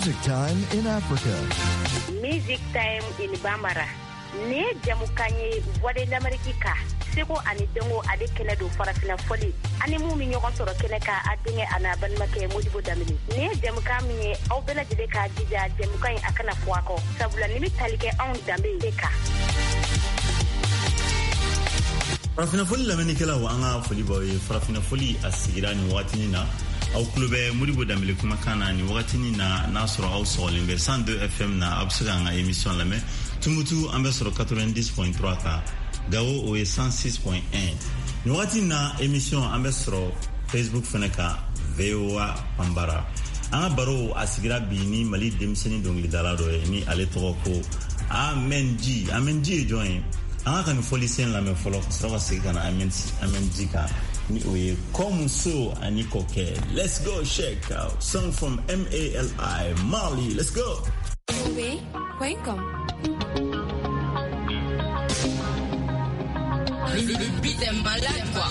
Music Time in Africa. Music Time in Bambara. Ne jamukanye voix de l'Amérique. Seko ani dengo ade kene do farafina foli. Ani mu mi ñogon soro kene ka adinge ana banmake Modibo Damini. Ne jamuka mi aw bela jide ka jija jamuka in akana fuako. Sabula nimi talike on dambe deka. Farafina foli lameni kala wa anga foli bawe farafina foli asigirani watini na au klube Modibo Damini kuma kana ni watini na nasoro au solimbe 102 FM na absuga nga émission lame tumutu ambasoro 90.3 ka Gao o 106.1 ni wakati na émission ambasoro Facebook feneka VOA Pambara anga baro asigira bini mali demiseni dongli dalado ni ale toko Amenji join anga kan folisen la me follow sawa sigana Amenji ka ni oye comme so aniko ke. Let's go check out song from MALI Mali. Let's go. Welcome. Le beat est malade quoi.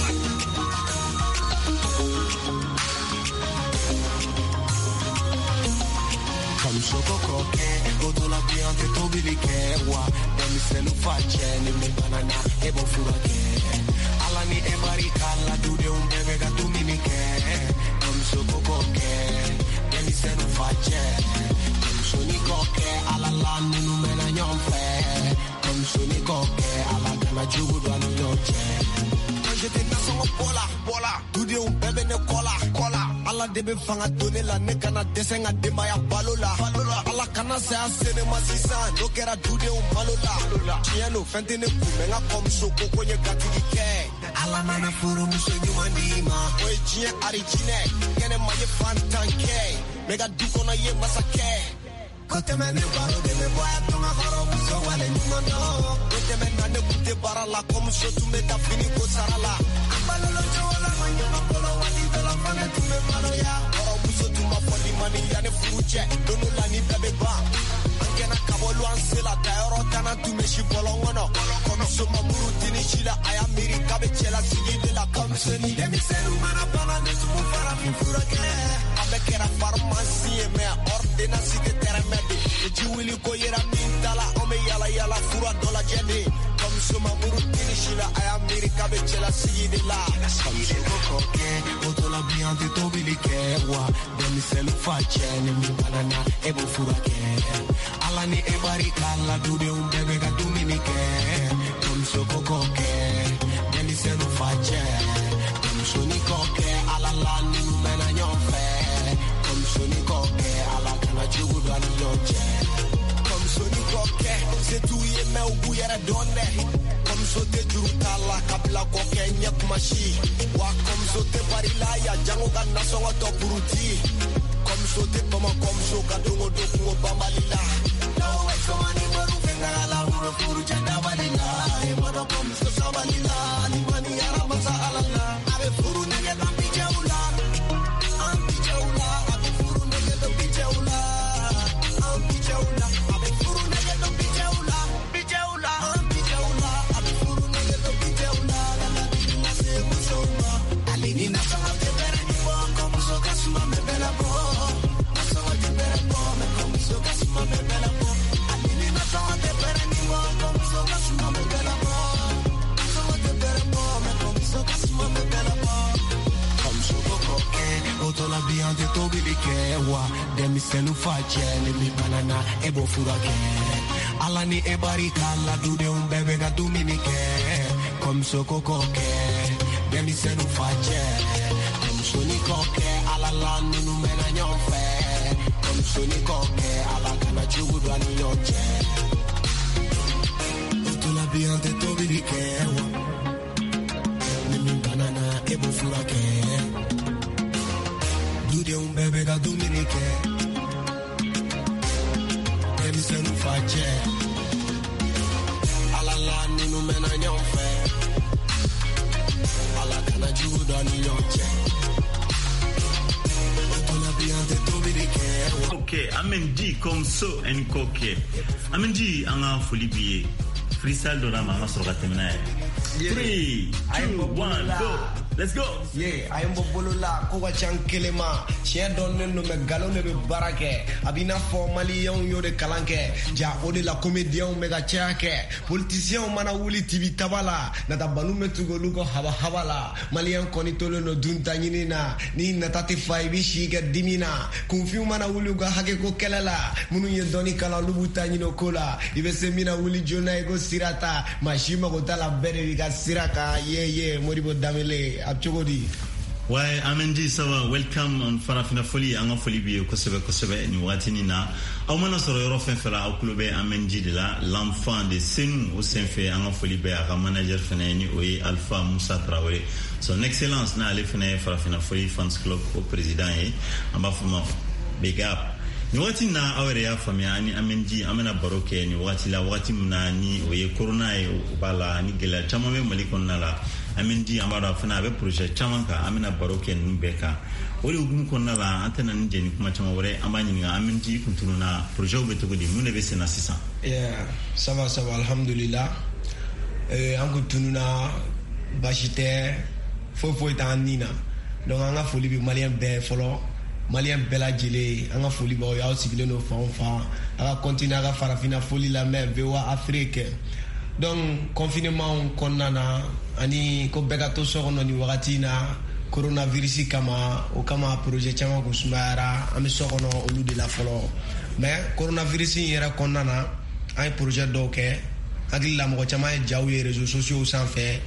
Comme Sokoko ke, goto la piante tobili ke wa. Demi se lo facce ni me banana e bo fura ke. Alani e baricalla tu de un bebe ga tu mini ke. Comme Sokoko ke, demi se lo facce. Comme Sonico ke, ala la nu me na nyomfe. Comme Sonico ke, ala kana jugu do anu yoche. J'étais dans son pola, tout de un bébé ne cola. Ala debe fanga donner la ne kana desenga de maya balola. Ala kana se asene masisa, no kera tout de un malola. Tieno fente ne kumenga comme soko konye gatigi ke. Ala mana furu muso nyumandima, oye chien arichine, kene maye fantanke. Mega duko na ye masake. Kote mene baro de me boya tunga haro muso wale nyumando. Kote mene ne kute barala comme so tu me da fini ko sarala. Ambalolo jola manyama polo wadi de la fane tu me maro ya. Haro muso tu ma foni mani ya ne furuche. Dono la ni bebe ba. Ankena kabolu ansela tayoro tana tu me shi bolongono. Comme so mamuru tini shila aya miri kabe chela sigi de la comme so ni. Demi seru mana pana ne tu mu fara fi furake. Abekera pharmacie me ordena sike tereme. Jiwili ko yera mintala ome yala fura dola jende comme suma murutini shila ay America be chela sigi la comme Sokoko ke otola biante tobili ke wa demi se lo facce ni mi banana e bo fura ke alani e baricalla du de un bebe ga dumini ke comme Sokoko ke demi se lo facce comme Sonico ke ala la ni me na nyomfe comme Sonico ke ala kana jugu do ani yoche Sonico ke se tu ye me ubu yere donde comme so te jurutala kabla ko kenya kumashi wa comme so te barila ya jango ganna so to buruti comme so te pama comme so kadongo do ko bamalila no way so ani maru fengala la uro furu janda balila e modo comme so sabalila ni mani yara masa alala ave furu nege dambi jaula ambi jaula ave furu nege dambi jaula ambi jaula la biante tobili ke wa demi se lo facce ni mi banana e bo fura ke alani e baricalla du de un bebe ga dumini ke comme Sokoko ke demi se lo facce comme Sonico ke ala la nu me na nyomfe comme Sonico ke ala kana jugu do ani yoche to la biante tobili ke wa ni mi banana e bo fura ke de un bebe da Dominique e mi se non facce alla la ninu mena nyomfe alla kana juda ni yoche ona biante Dominique okay Amenji comme so en koke Amenji anga folibier freestyle do na ma so gatemna 3 2 1 go Let's go. Yeah, I am Bolola, Kowa Chankelema, Chia Donnen no Megalone Barake, Abina for Malion Yode Kalanke, Ja Ode la Comedian Mega Chake, Politician Manawuli TV Tabala, Nata Balume to go look Havala, Malian Conitolo no Duntanina, Ni Natati Faibishi get Dimina, Confu Manawuluga Hakeko Kelala, Munu Doni Kala Lubutanino Kola, Ivesemina Wuli Jona go Sirata, Mashima Gotala Berriga Siraka, yeah, Moribo Damele, Abchogodi. Why Amendi sawa welcome on Farafina Foli anga foli bi kosebe ni watini na awmana soro yoro fenfela awkulobe Amendi de la l'enfant de Senou au Senfe anga foli be aka manager fene ni oyi Alpha Moussa Traoré son excellence na ale fene Farafina Foli fans club au président e amba fuma big up ni wati na awere ya famia ani Amendi amena baroke ni wati la wati mna ni oyi corona e bala ni gela chamame malikon na la Amendi amara fana be projet chamanka amena baroke nubeka wori ugum konna la antena njeni kuma chama wore amani nga Amendi kuntununa projet be togodi mune be sena 600 yeah ça va alhamdulillah angu tununa bashite fofo tanina donc anga foli bi malien be folo malien bela jele anga foli ba ya sibile no fa anga continuer aga Farafina Foli la mer bewa Afrique donc confinement konnana ani ko begato sokono ni wakati na coronavirus kama o kama projet chama ko sumara ami sokono olu de la folo mais coronavirus yera konnana ay projet doke agli la mo chama jawi réseaux sociaux sans fait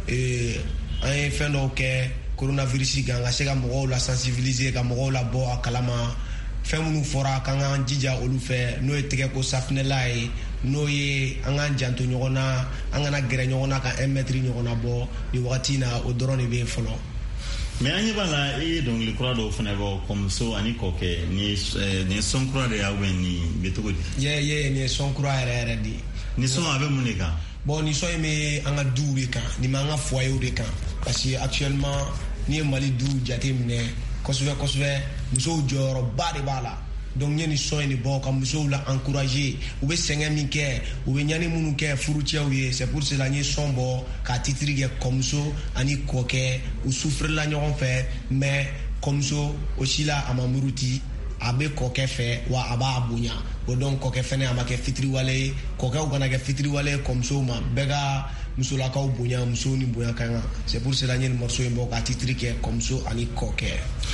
ay fin doke coronavirus ganga sega mo la sensibiliser ga mo la bo akalama femunu fora kanga jija olu fe no eteke ko safnela e no ye anga janto nyogona anga na gere nyogona ka 1 mètre nyogona bo di wakati na o drone be folo mais anya bala e donc le croix do fana bo comme so ani koke ni son croix de yawen ni betogodi ye ni son croix era di ni son ave muneka bon ni so me anga double kan ni manga foyer de kan parce que actuellement ni Mali du jatemne koswe muso joro bari bala donc ñeni soyni boka muso la encourager ou be senga mi ke ou be ñani munu ke furu ciawie c'est pour cela ñi sombo ka titrige comme so ani koke ou souffre la ñon fait mais comme so aussi la amamuruti abe koke fait wa aba abunya o donc koke fene amake fitri wale koke ugana ke fitri wale comme so ma bega muso la ka ubunya muso ni bunya kanga c'est pour cela ñen morceau e boka titrige comme so ani koke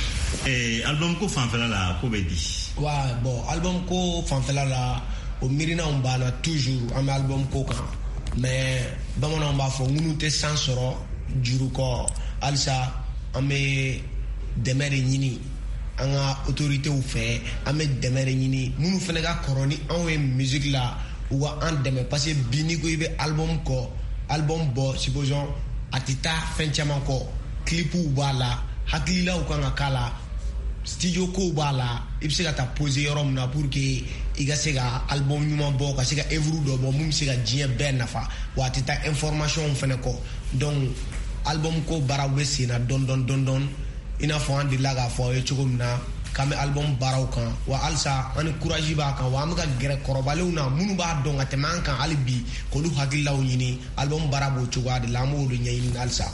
album ko fanfela la ko be di wa bon album ko fanfela la o mirina on bana toujours am album ko kan mais bamana on ba fo ngunu te sansoro juru ko alsa ame demere nyini anga autorité ou fait ame demere nyini munu fene ga koroni anwe musique la ou an deme parce que bini ko ibe album bo supposons atita fenchama ko clip ou bala hakila ou kanga kala studio ko bala ibse ta poser rom na pour que iga sega album nyuma bo ka sega evru do bo mum sega jien ben nafa wati ta information fene ko donc album ko barawe sina don ina fo andi laga fo e chogumna kame album baraw kan wa alsa an courage ba kan wa amga gere korobalewna munu ba don atman kan alibi ko lu hagilaw nyini album barabo chogade lamu lu nyini alsa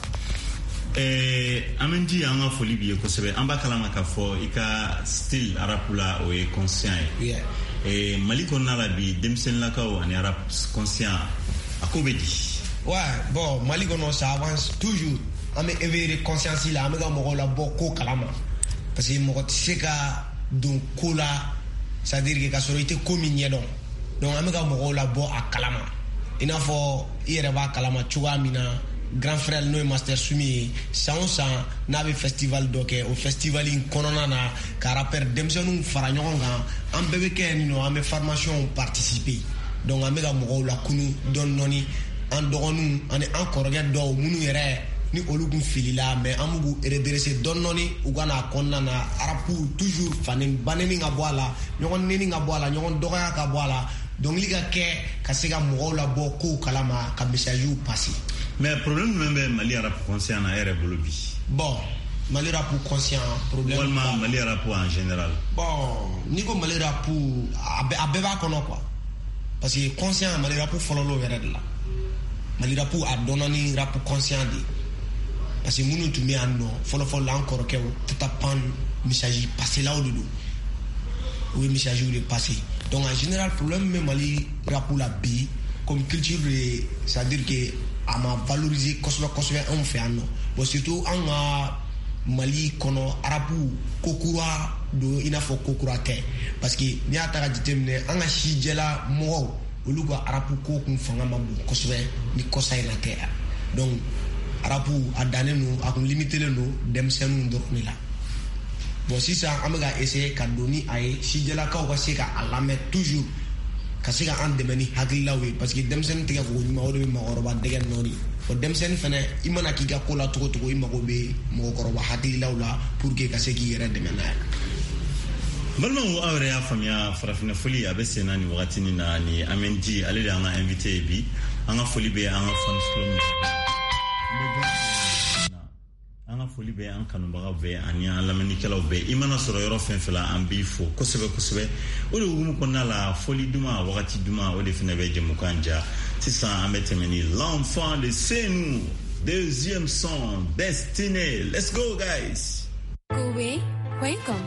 Amendi anga foli biye ko sebe amba kala maka fo ika style arapula o e conscient yeah maliko narabi demsen la ka o ani arap conscient akobedi ouais bon maliko no ça avance toujours ame éveiller conscience la ame ga mo la boko kalama parce que mo tseka donc kola ça veut dire que kasorité communion donc ame ga mo la bo akalama ina fo ire ba kalama chuga mina grand frère no master sumi sansa na be festival doke o festival in konona na karaper demsenu fara nyonga am bebe ken no am formation participer donc am ga mo la kunu don noni an dogonu an encore ga do munu yere ni olugun filila mais amugu redresser don noni ugana konna na arapu toujours fanen baneni nga boala nyon neni nga boala nyon doga ka boala donc liga ke kasega mo la boko kalama ka message passer. Mais problème même Mali rap conscient na ere bolobi. Bon, Mali rap conscient problème. Vraiment Mali rap en général. Bon, niko Mali rap abeba kono quoi. Parce que conscient Mali rap follow lo verre là. Mali rap a donné rap conscient di. parce que minnu tun bɛ yan nɔ fɔlɔfɔlɔ la an kɔrɔkɛw tata pan message passelaw de don o ye message de passé donc en général problème bɛ Mali rap la bi comme culture de c'est à dire que a ma valoriser kosɛbɛ anw fɛ yan nɔ bon surtout an ka Mali kɔnɔ arabu kokura do i n'a fɔ kokura tɛ parce que n'i y'a ta ka jateminɛ an ka sijɛla mɔgɔw olu ka arabu ko kun fanga ma bon kosɛbɛ ni kɔsa in na tɛ donc arabu a dannen don a kun limitelen don denmisɛnninw dɔrɔn de la bon sisan an bɛ ka essayer ka don ni a ye sijɛlakaw ka se ka a lamɛn toujours ka se ka an dɛmɛ ni hakililaw ye parce que denmisɛnnin tɛ ka fɔ ɲuman o de bɛ mɔgɔkɔrɔba dɛgɛ nɔɔni o denmisɛnnin fana i mana k'i ka ko la cogo cogo i mago bɛ mɔgɔkɔrɔba hakililaw la pour que ka se k'i yɛrɛ dɛmɛ n'a ye. balimaw aw yɛrɛ y'a faamuya farafinna foli a bɛ sen na nin wagatinin na ni Amendi ale de y'an ka invité ye bi an ka foli bɛ an ka fans club an ka foli bɛ an kanubagaw bɛɛ ani an lamɛnnikɛlaw bɛɛ i mana sɔrɔ yɔrɔ fɛn fɛn la an b'i fo kosɛbɛ o de hukumu kɔnɔna la foli duman wagati duman o de fana bɛ jɛmukan ja sisan an bɛ tɛmɛ ni l'enfant de Senu deuxième son Destiné. Let's go guys. Kobe, welcome.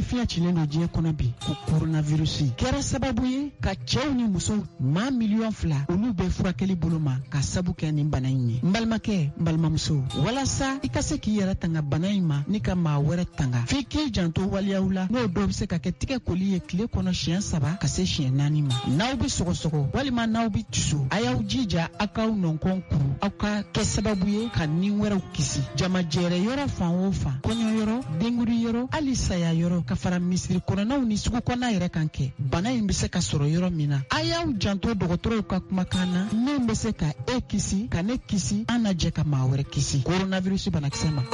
farafinya cilen do diɲɛ kɔnɔ bi ko coronavirus kɛra sababu ye ka cɛw ni musow maa miliyɔn 2 olu bɛ furakɛli bolo ma ka sabu kɛ nin bana in ye. N balimakɛ n balimamuso walasa i ka se k'i yɛrɛ tanga bana in ma ni ka maa wɛrɛ tanga f'i k'i janto waliyaw la n'o dɔw bɛ se ka kɛ tigɛ koli ye tile kɔnɔ siɲɛ 3 ka se siɲɛ 4 ma. N'aw bɛ sɔgɔsɔgɔ walima n'aw bɛ tusu a y'aw jija aw k'aw nɔnkɔn kuru aw ka kɛ sababu ye ka nin wɛrɛw kisi. Jamajɛrɛ yɔrɔ fan o fan kɔɲɔ yɔrɔ denguri yɔrɔ hali saya yɔrɔ ka fara misiri kɔnɔnaw ni sugu kɔnɔna yɛrɛ kan kɛ bana in bɛ se ka sɔrɔ yɔrɔ min na a y'aw janto dɔgɔtɔrɔw ka kumakan na min bɛ se ka e kisi ka ne kisi an na jɛ ka maa wɛrɛ kisi coronavirus banakisɛ ma.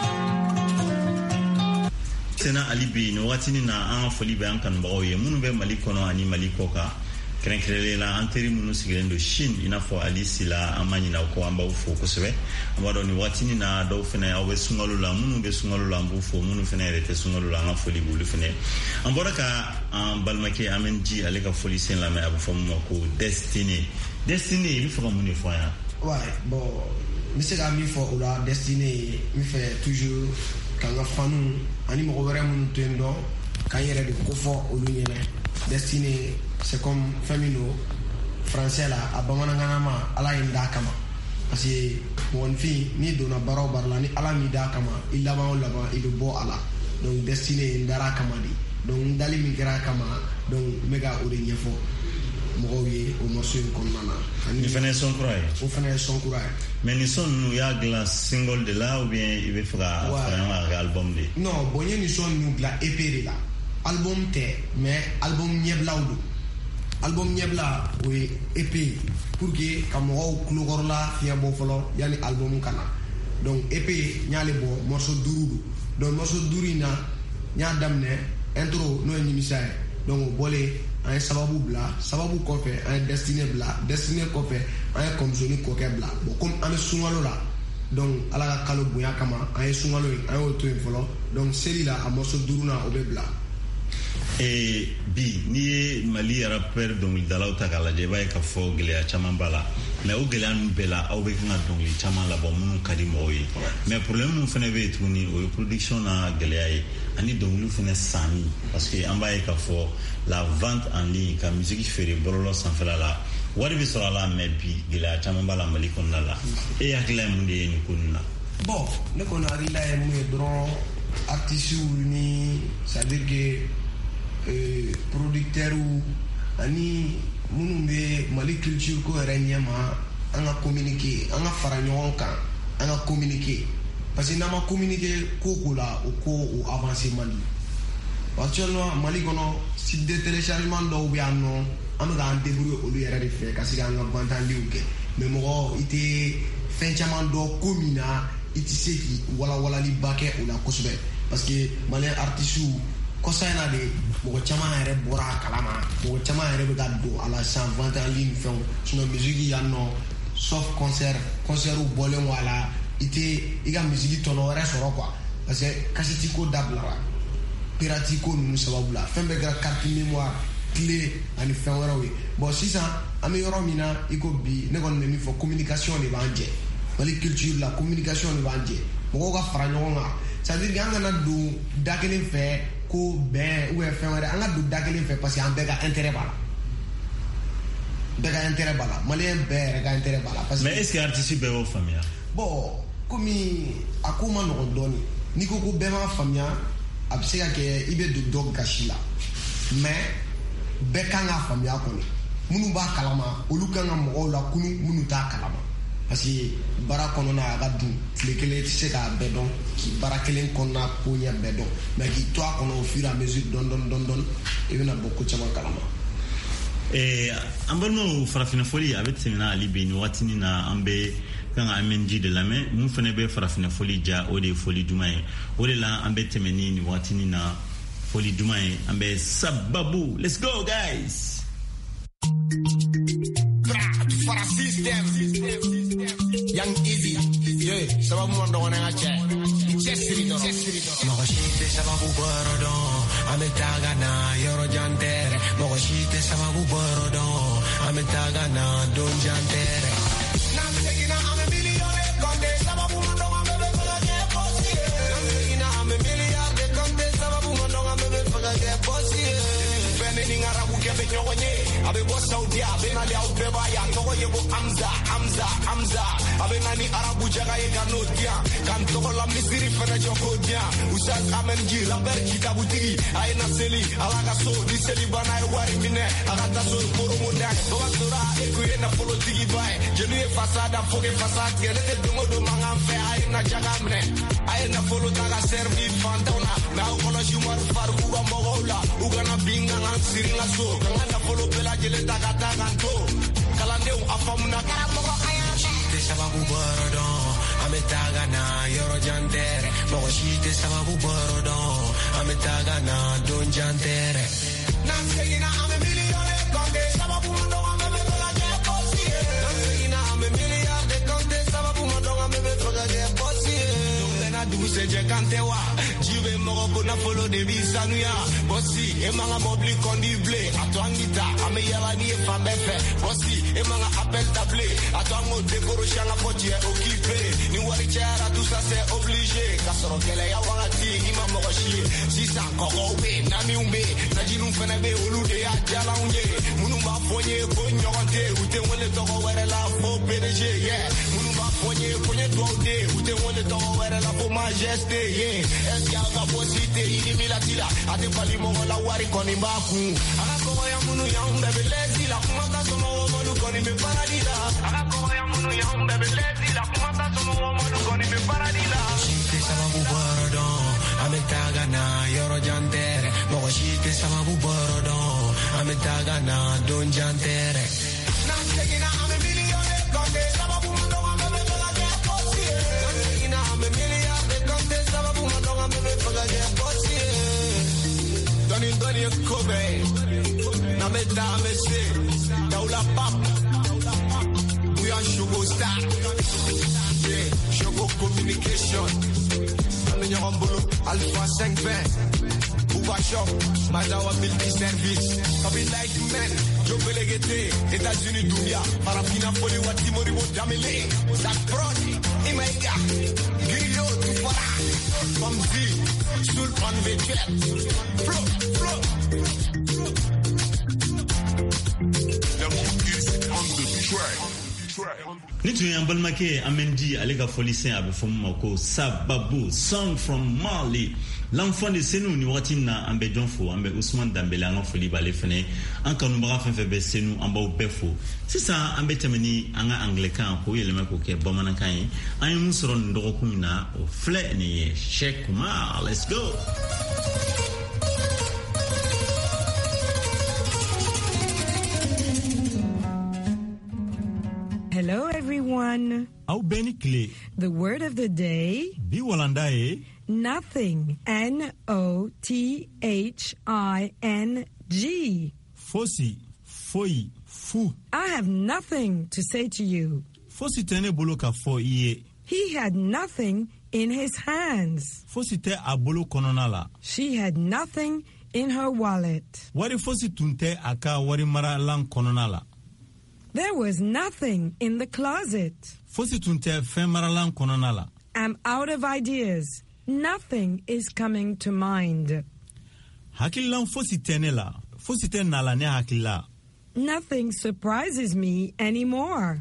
Sena Ali bi ni wagati na an foli bɛ an kanubagaw ye minnu bɛ Mali kɔnɔ ani Mali kɔ kan kɛrɛnkɛrɛnlen la an teri minnu sigilen don Chine i n'a fɔ Ali Sila an ma ɲinɛ o kɔ an b'aw fo kosɛbɛ an b'a dɔn ni wagati na dɔw fɛnɛ aw bɛ sunkalo la minnu bɛ sunkalo la an b'u fo minnu fɛnɛ yɛrɛ tɛ sunkalo la an ka foli b'olu fɛnɛ an bɔra ka an balimakɛ Amen Ji ale ka foli sen lamɛn a bɛ fɔ min ma ko Destiny i bɛ fɛ ka mun de fɔ an ye. Ouais, bon n bɛ se ka min fɔ o la Destiny n fɛ toujours k'an ka fanu ani mɔgɔ wɛrɛ minnu to yen dɔn k'an yɛrɛ de kofɔ olu ɲɛna. Destiny c'est comme fɛn min don français la a bamanankan ma ala ye n d'a kama parce que mɔgɔninfin n'i donna baara o baara la ni ala m'i d'a kama i laban o laban i bɛ bɔ a la donc Destiny n dar'a kama de donc n dali min kɛra a kama donc n bɛ ka o de ɲɛfɔ mɔgɔw ye o morceau in kɔnɔna na. Ni fɛnɛ ye son kura ye. O fɛnɛ ye son kura ye. Mais ni son ninnu y'a dilan single de la ou bien i bɛ fɛ ka fara ɲɔgɔn kan kɛ album de. Non bon n ye ni son ninnu dilan EP de la album tɛ mais album ɲɛbilaw don. Album ɲɛbila o ye EP pour que ka mɔgɔw kulokɔrɔla fiɲɛ bɔ fɔlɔ yanni album kana donc EP n y'ale bɔ morceau 5 don donc morceau 5 in na n y'a daminɛ intro n'o ye nimisa ye donc o bɔlen an ye sababu bila sababu kɔfɛ an ye Destiny bila Destiny kɔfɛ an ye Kɔmusoni kɔkɛ bila bon comme an bɛ sunkalo la donc ala ka kalo bonya kama an ye sunkalo in an y'o to yen fɔlɔ donc seli la a morceau 5 na o bɛ bila. Bi n'i ye Mali rappeur dɔnkilidalaw ta k'a lajɛ i b'a ye k'a fɔ gɛlɛya caman b'a la mais o gɛlɛya ninnu bɛɛ la aw bɛ kan ka dɔnkili caman labɔ minnu ka di mɔgɔw ye mais problème min fana bɛ yen tuguni o ye production na gɛlɛya ye ani dɔnkiliw fana sanni parce que an b'a ye k'a fɔ la vente en ligne ka musique feere bɔlɔlɔ sanfɛla la wari bɛ sɔrɔ a la mais bi gɛlɛya caman b'a la Mali kɔnɔna la e hakilila ye mun de ye nin ko ninnu na. Bon ne kɔni hakilila ye mun ye dɔrɔn artistes ni c'est à dire que producteurs ani minnu bɛ Mali culture ko yɛrɛ ɲɛma an ka communiquer an ka fara ɲɔgɔn kan an ka communiquer parce que n'an ma communiquer ko la o ko o avancer man di actuellement Mali kɔnɔ site de téléchargement dɔw bɛ yan nɔ an bɛ k'an débrouiller olu yɛrɛ de fɛ ka se k'an ka bantanliw kɛ mais mɔgɔ i tɛ fɛn caman dɔn ko min na i tɛ se k'i walawalaliba kɛ o la kosɛbɛ parce que Malien artistes kɔsa in na de mɔgɔ caman yɛrɛ bɔra a kalama mɔgɔ caman yɛrɛ bɛ ka don a la san vente en ligne fɛnw sinon musique yan nɔ sauf concert bɔlen wa a la i tɛ i ka musique tɔnɔ wɛrɛ sɔrɔ quoi parce que kasɛti ko dabilara pirati ko ninnu sababu la fɛn bɛɛ kɛra carte mémoire clé ani fɛn wɛrɛw ye bon sisan an bɛ yɔrɔ min na i ko bi ne kɔni bɛ min fɔ communication de b'an jɛ Mali culture la communication de b'an jɛ mɔgɔw ka fara ɲɔgɔn kan c'est à dire que an kana don da kelen fɛ ko bɛn ou bien fɛn wɛrɛ an ka don da kelen fɛ parce que an bɛɛ ka intérêt b'a la malien bɛɛ yɛrɛ ka intérêt b'a la parce que mais est-ce que artiste bɛɛ b'o faamuya bon komi a ko ma nɔgɔn dɔɔni n'i ko bɛɛ m'a faamuya a bɛ se ka kɛ i bɛ don dɔ gasi la mais bɛɛ kan k'a faamuya kɔni minnu b'a kalama olu kan ka mɔgɔw la kunu minnu t'a kalama parce que baara kɔnɔna a ka dun tile kelen tɛ se k'a bɛɛ dɔn k'i baara kelen kɔnɔna ko ɲɛ bɛɛ dɔn mais k'i to a kɔnɔ au fur et à mesure dɔɔni i bɛna bɔ ko caman kalama. An balimaw farafina foli a bɛ tɛmɛna hali bi nin waatinin na an bɛ kan ka Amen Ji de lamɛn mun fana bɛ farafina foli ja o de ye foli duman ye o de la an bɛ tɛmɛ ni nin waatinin na foli duman ye an bɛ Sababu let's go guys. For a system, young easy, yeah. Sababu mando wana che, chesiri do. Mogoshite sababu borodo, ametaga na yoro jantere. Mogoshite sababu borodo, ametaga na don jantere. Nam segina ame milione konde sababu mando ame be fala ke posi. Nam segina ame miliarde konde sababu mando ame be ya benali au beba ya togo yebo amza abenani arabu jaga ye kanotia kan togo la misiri fana jokodia usas amenji la ber kitabutigi ayna seli alaga so di seli bana wari mine agata so poromo dak doatora ekuye na politiki vai jenu e fasada foge fasade gelete dungo do mangam fe ayna jaga mine ayna folo taga servi fantona na okolo jumar far uga mogola uga na binga ngan siringa so ngana folo pela geleta kata kanto kalande afamuna karamogo ayambe sababu borodo ametaga na yoro jantere mogo shite sababu borodo ametaga na don jantere nasegina ame milione konde sababu ndo ame bela je posie nasegina ame miliarde konde sababu ndo ame bela je posie dona duse je kantewa jibe mogo bona follow de bisanuya bossi e manga mobli kondible atwangita ame yala ni e famefe bossi e manga appel tablé atwango dekoro shanga potie occupé ni wari chara tout ça c'est obligé kasoro kele ya wangati ima mogo shi sisa koko be nami umbe najinu fene be olude ya jala unye munu ba fonye ko nyogonte ute wole to were la fo PDG yeah munu ba fonye ko nye dode ute wole to were la fo majesté yeah eska ka posite ini milatila ate pali mo la wari koni mbaku akako ya munu ya umbe belezi la kumata somo molu koni me paradila akako ya munu ya umbe belezi la kumata somo molu koni me paradila shite sababu borodo ametaga na yoro jantere mogo shite sababu borodo ametaga na don jantere nasegina ame milione konde sababu ndo ame bela je posie nasegina ame miliarde konde sababu ndo ame bela je posie doni kobe na meta amese daula pap we are Shogo Star yeah Shogo Communication Amenyorombolo Alpha 520 Uba Shop Madawa Multi-Service Kabi Like Men Joe Belegete États-Unis Dunia Parapina Poli Watimori Wodamele Zach Brody Imaiga Grillo Tufara Famzi Sultan Veklet Flow Ni tun yan balmake amendi ale ka foli sen abe fo mako sababu song from Mali l'enfant de Senu ni wati na ambe jonfo ambe Ousmane Dambele an foli bale fene an kanu baga fen fe be Senu an baw befo sisa ambe temeni an anglican ko yele mako ke bamanan kan an yi musoro ndogo kunna o fle ni Sheikh Kumar. Let's go. Hello, everyone. The word of the day. Nothing. N-O-T-H-I-N-G. Fosi. Foi. Fu. I have nothing to say to you. Fosi tene boloka fo iye. He had nothing in his hands. Fosi te abolo kononala. She had nothing in her wallet. Wari fosi tunte aka wari mara lang kononala. There was nothing in the closet. I'm out of ideas. Nothing is coming to mind. Nothing surprises me anymore.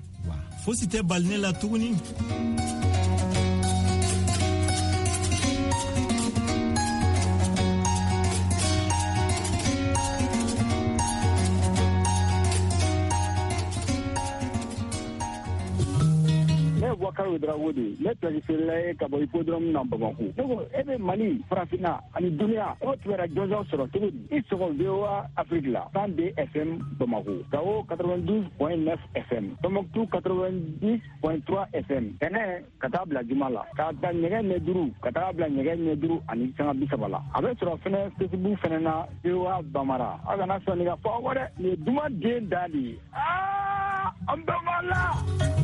Wakaro Drawodi, let us say Kaboipodrom number one. Every money, Frafina, and Dunia, what were a Joseph Sorotu, it's all Dewa Africa, Sunday FM Bamako, Kao 92.9 FM, Tomok 90.3 FM, Tene, Katabla Jumala, Kata Negen Neduru, Katabla Negen Neduru, and Isanga Bisabala. Abbas Rafina, Facebook Fenana, Dewa Bamara, Agana Sonia forward, the Duma Jane Daddy. Ambamala!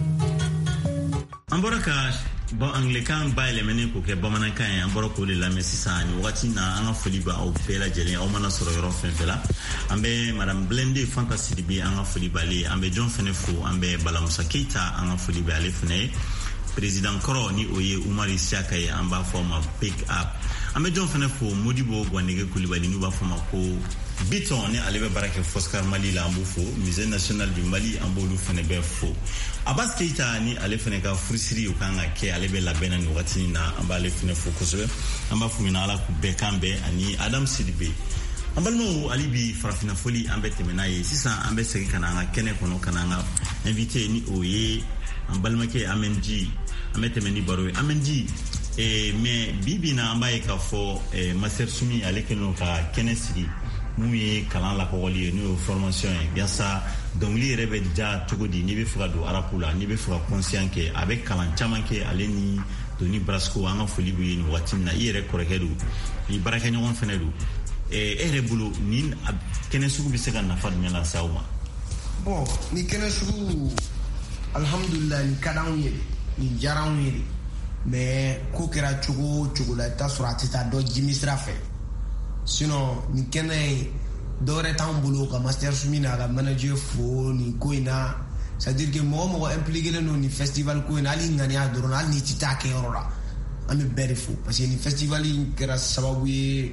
Amboraka bon anglican baile meni ko ke bamanan kan amborako le la mesisani wati na anga foliba au pela jeli au mana soro yoro fenfela ambe madame Blende fantasy bi anga foliba le ambe John Fenefo ambe Bala Musa Keita anga foliba le fene président Koro ni oye Umar Isiaka e amba forma pick up ambe John Fenefo Modibo Gwanege Kulibali ni ba forma ko Biton ni ale be barake Foscar Mali la ambu fo musée national du Mali ambolu fene be fo Abbas Keita ni ale fene ka fursiri o kanga ke ale be labena ni wakati na ambale fene fo kosobe amba fumina ala ku be kambe ani Adam Sidibe ambalmo alibi farafina foli ambete menaye sisa ambe segi kananga kene kono kananga invité ni oye ambalmake amenji amete meni baro amenji mais bibi na ambaye ka fo master sumi alekeno ka kenesiri muye kalan la ko wali ni formation bien ça donc li rebe ja togodi ni be fuga do arapula ni be fuga conscient ke avec kalan chaman ke aleni doni brasco anga foli bu ni watina ire korekedu ni baraka nyon fenedu bulu ni kenesugu bi se ka nafa dum la sawma bon ni kenesugu alhamdulillah ni kadan yeli ni jaran yeli mais ko kera chugo la ta surati ta do jimisra fe sinon ni kene dore tan bulu ka master sumina ga manager fo ni koina c'est-à-dire que mo impliqué no ni festival koina ali ngani adoro ali ni titake orora ami berifo parce que ni festival kera sababu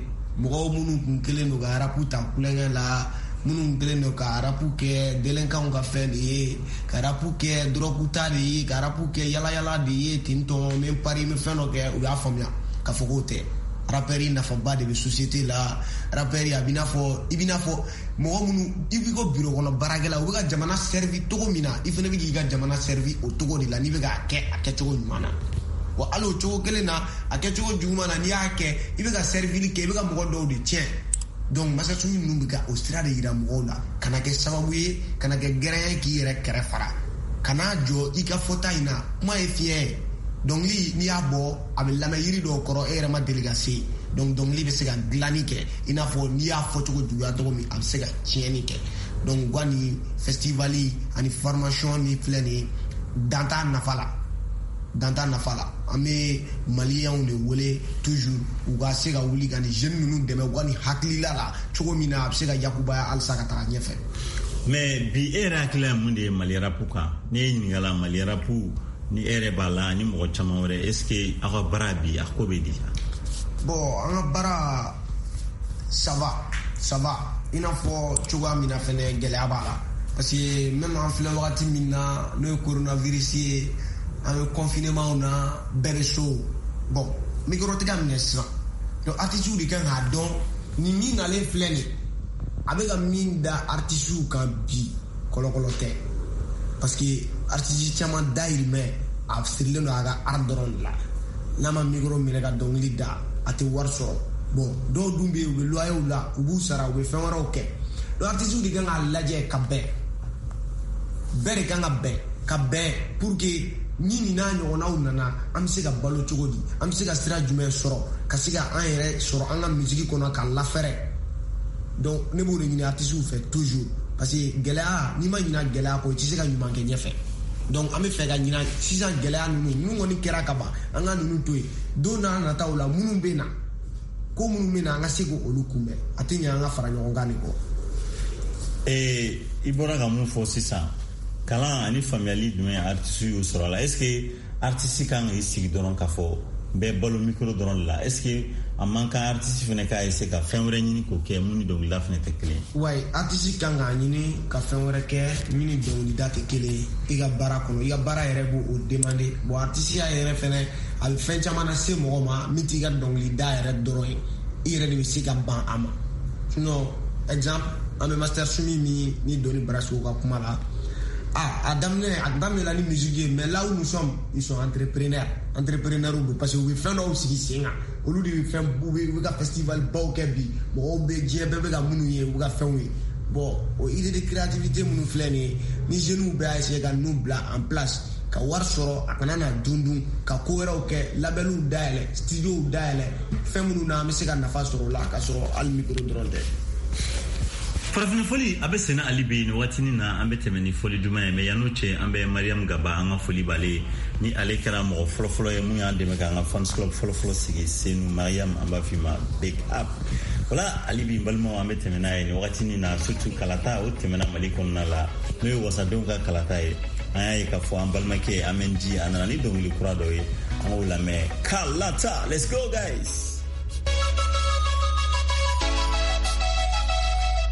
mo munu kele no ga rapu ta kulenga la munu kele no ka rapu ke delenka on ka feli ka rapu ke droguta di ka rapu ke yala di tinto men pari me feno ke o ya famia ka fogote raperi na fo bade be société la raperi ibina fo mo munu ibigo bureau kono baragela o ga jamana servi togo mina ifene bi ga jamana servi o togo di la ni be ga ke togo mana wa alo chogo kele na akechogo juma na ni yake ibe ga servili ke ibe ga mo do de tien donc masa sumi numbi ga australia ira mo la kana ke sababu ye kana ke gere ki yere kere fara kana jo ika fota ina mo e fie donc li ni abo abe la ma yiri do koro era ma delegasi donc li be se ga glani ke ina fo ni ya fo chogo du ya to mi am se ga tieni ke donc gwani festivali ani formation ni fleni danta na fala ame maliens ne wole toujours uga sega wuli gani jeune nous deme wani haklila la chogomina sega yakuba al sakata nyefe mais bi era kila munde maliera puka ne ngala maliera pu ni ere bala ni mo chamore est-ce que aka barabi akobedi bon anga bara ça va ina fo chogomina fene gele abala parce que même en fle wakati minna no coronavirus un confinement on a belle show bon micro te gam nesra donc attitude kan ha don ni min ale fleni avec min da artisu kan bi kolo te parce que artisu chama dail me afsirle no aga ardron la nama micro mi ga don lida ati warso bon do dumbe be loyo la ubu sara be famara ok do artisu di kan ala je kabbe bere kan kabbe pour que ni na nyona unana am se ga balo chogodi am se ga sira jume soro kasiga an yere soro an ga musique kono ka la fere donc ne bo ni artiste fait toujours parce que gela ni ma nyina gela ko ci se ga nyuma ke nyefe donc am fe ga nyina si sa gela nu ngoni kera kaba an ga nu toy do na tawla munu bena ko munu mena nga sego olukume atinya nga fara nyongani ko ibora ga mu fo sisa kala ani familiali dum artiste yu soro la est-ce que artiste kan isig doron ka fo be balo micro doron la est-ce que amanka artiste fene ka ese ka fenwre nyini ko ke muni do la fene te kele way artiste kan ga nyini ka fenwre ke nyini do li date kele iga bara kono iga bara ere bo o demander bo artiste ya ere fene al fen chamana se mo ma mitiga do li da ere doron ire de siga ban ama no exemple ame master sumi ni do ni braso ka kumala Adam la musique mais là où nous sommes ils sont entrepreneurs parce que we fait aussi singa au lieu de faire we ga festival bokebi bo be jebe ga munu ye we ga fenwe bon idée de créativité munu fleni ni jeune be essayer ga nous bla en place ka war soro akanana dundu ka koera oke labelu daele studio daele femunu na me se ga na fa soro la ka soro al micro dronde farafina foli abe sena alibe ni watini na ambe temeni foli duma me yanuche ambe Mariam Gaba anga foli bale ni alekara mo folo ye muya de mega anga fans club folo sigi senu Mariam amba fima big up wala alibi balmo ambe temena ni watini na surtout kalata o temena malikon na la no wasa donga kalata e ay ka fo ambalmake amenji anani dongli kurado e angula me kalata. Let's go guys.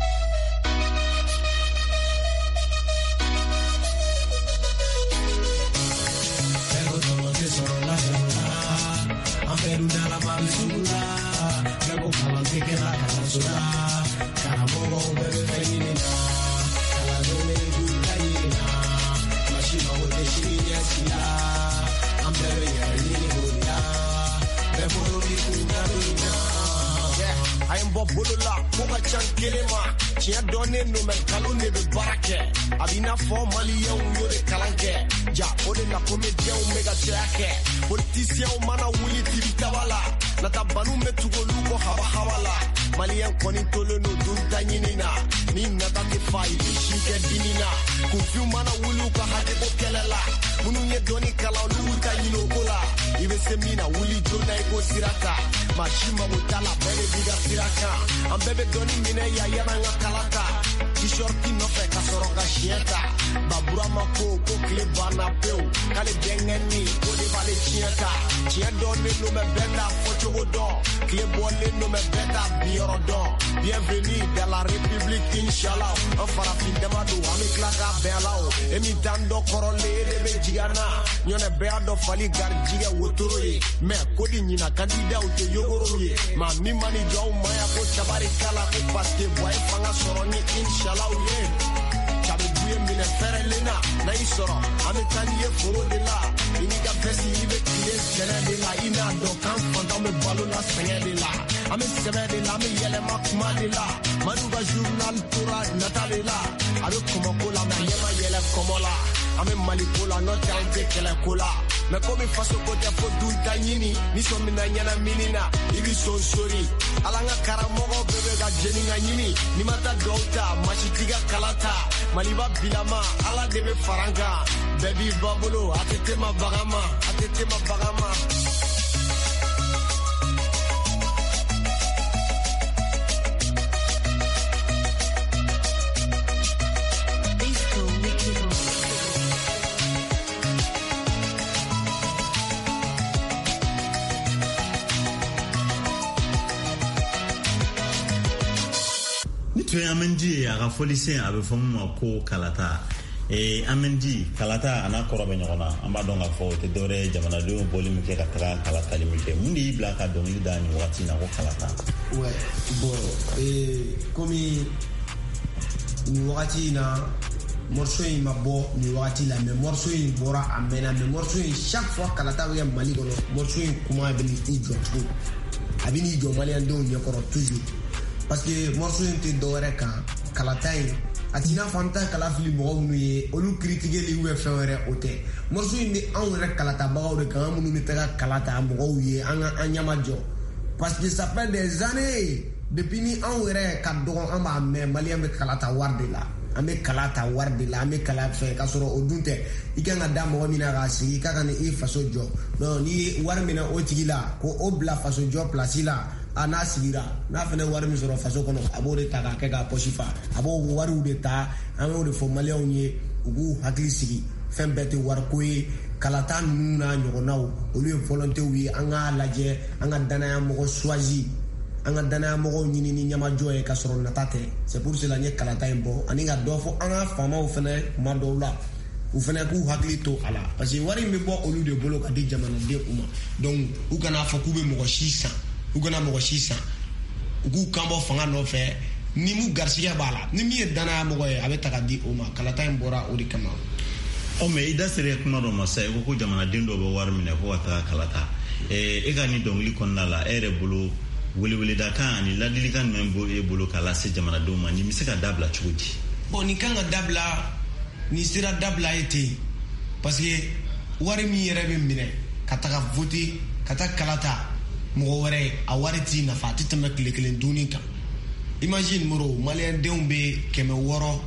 Perudala mamisula Gabo kalante kela kalasula Karamogo bebe fenina Kaladole dukayina Mashima wote shiri yasila Ambebe yarini huya Bebolo likungarina I am Bobolola, Boga Chankelema, Chia Donne no Melcalone de Barake, Abina for Malia, Yore Kalanke, Ja, Ode la Comedia Omega Jacke, Politicia Mana Willy Tibitawala, Natabanu Metugoluko Hawala, Malian Conitolo no Duntanina, Nina Tatify, Shike Dinina, Kufu Mana Wuluka Hadebo Kelela, Munuye Doni Kalaluta Yinokola, Even Semina, Willy Jona Ego Siraka, Mashima Mutala, Bene Biga. I'm baby Donny Mine Yayana Kalaka. T-shirty no feka soroka shieta. Babura mako ko klebana peu. Kale dengeni ko de vale chieta. Chia donne no me beta focho do. Klebole no me beta biorodo. Bienvenue dans la République Inshallah. En farafin demado avec la belao. Emi dando korole de bejigana. Nyone beado fali garjiga wotoroye. Me kodi nyina kandida ute yogoroye. Ma mi mani jaw maya ko chabari kala ko paske boy fanga soroni inshallah ye chabe buye mine ferelena na isoro ame taniye foro de la iniga besi ibe kile jere de la ina do kan fanda me balo la senya de la ame sebe de la me yele makuma de la manuga journal tura natale la ado como kola na yema yele como la ame malikola no tante kele kola me komi faso kote fo dunta nyini ni so mina nyana minina ibi so sori alanga karamogo bebe ga jeninga nyini ni mata douta machitiga kalata maliba bilama ala debe faranga baby babolo atete ma bagama Amendi a rafolissé avec forme ko kalata et amendi kalata ana korobe nyona amado nga fo te dore jamana do bolimu ke katara kalata limite mundi blaka do ni dani wati na ko kalata ouais bon et comme ni wati na morceau yi mabo ni wati la mais morceau yi bora amena mais morceau yi chaque fois kalata ya mali gono morceau yi kuma beli ijo tout abini ijo mali ando nyakoro toujours parce que morceau inte dore kan kalatai atina fanta kala fili mo nuye olu critiquer li we fewere ote morceau inde anwere kalata bawo de kan munu ni tega kalata mo ye anga anyama jo parce que ça fait des années depuis ni anwere ka dogon amba me malien be kalata warde la ame kalata warde la ame kala fe ka soro odunte ikanga damo mina ga sigi ka kan e faso jo non ni war mina o tigila ko obla faso jo place la ana sigira na fene wari mi soro faso kono abore ta ka ka posifa abo wari de ta amo de fo malion ye ugu hakli sigi fembete war koy kalata nuna nyogonaw olu e volonté wi anga laje anga dana mo choisi anga dana mo nyini ni nyama joye ka soro natate c'est pour cela nye kalata imbo aninga dofo anga fama o fene mandola u fene ku hakli to ala parce que wari mi bo olu de bolo ka di jamana de uma donc u kana fa kube mo 600 ugana mo shisa ugu kambo fanga no fe ni mu garcia bala ni mi dana mo e abeta ka di o ma kala time bora o di kama o me ida sere kuma do ma sai ko jamana dindo bo war mi ne ko wata kalata e ga ni dongli konna la ere bulu wuli da kan ni la dili kan membo e bulu kala se jamana do ma ni mi se ka dabla chuti bon ni kan dabla ni sira dabla ete parce que wari mi rebe mine kataka voti kata kalata mo wore a wariti na fatita mekle dunika imagine moro malien deumbe keme woro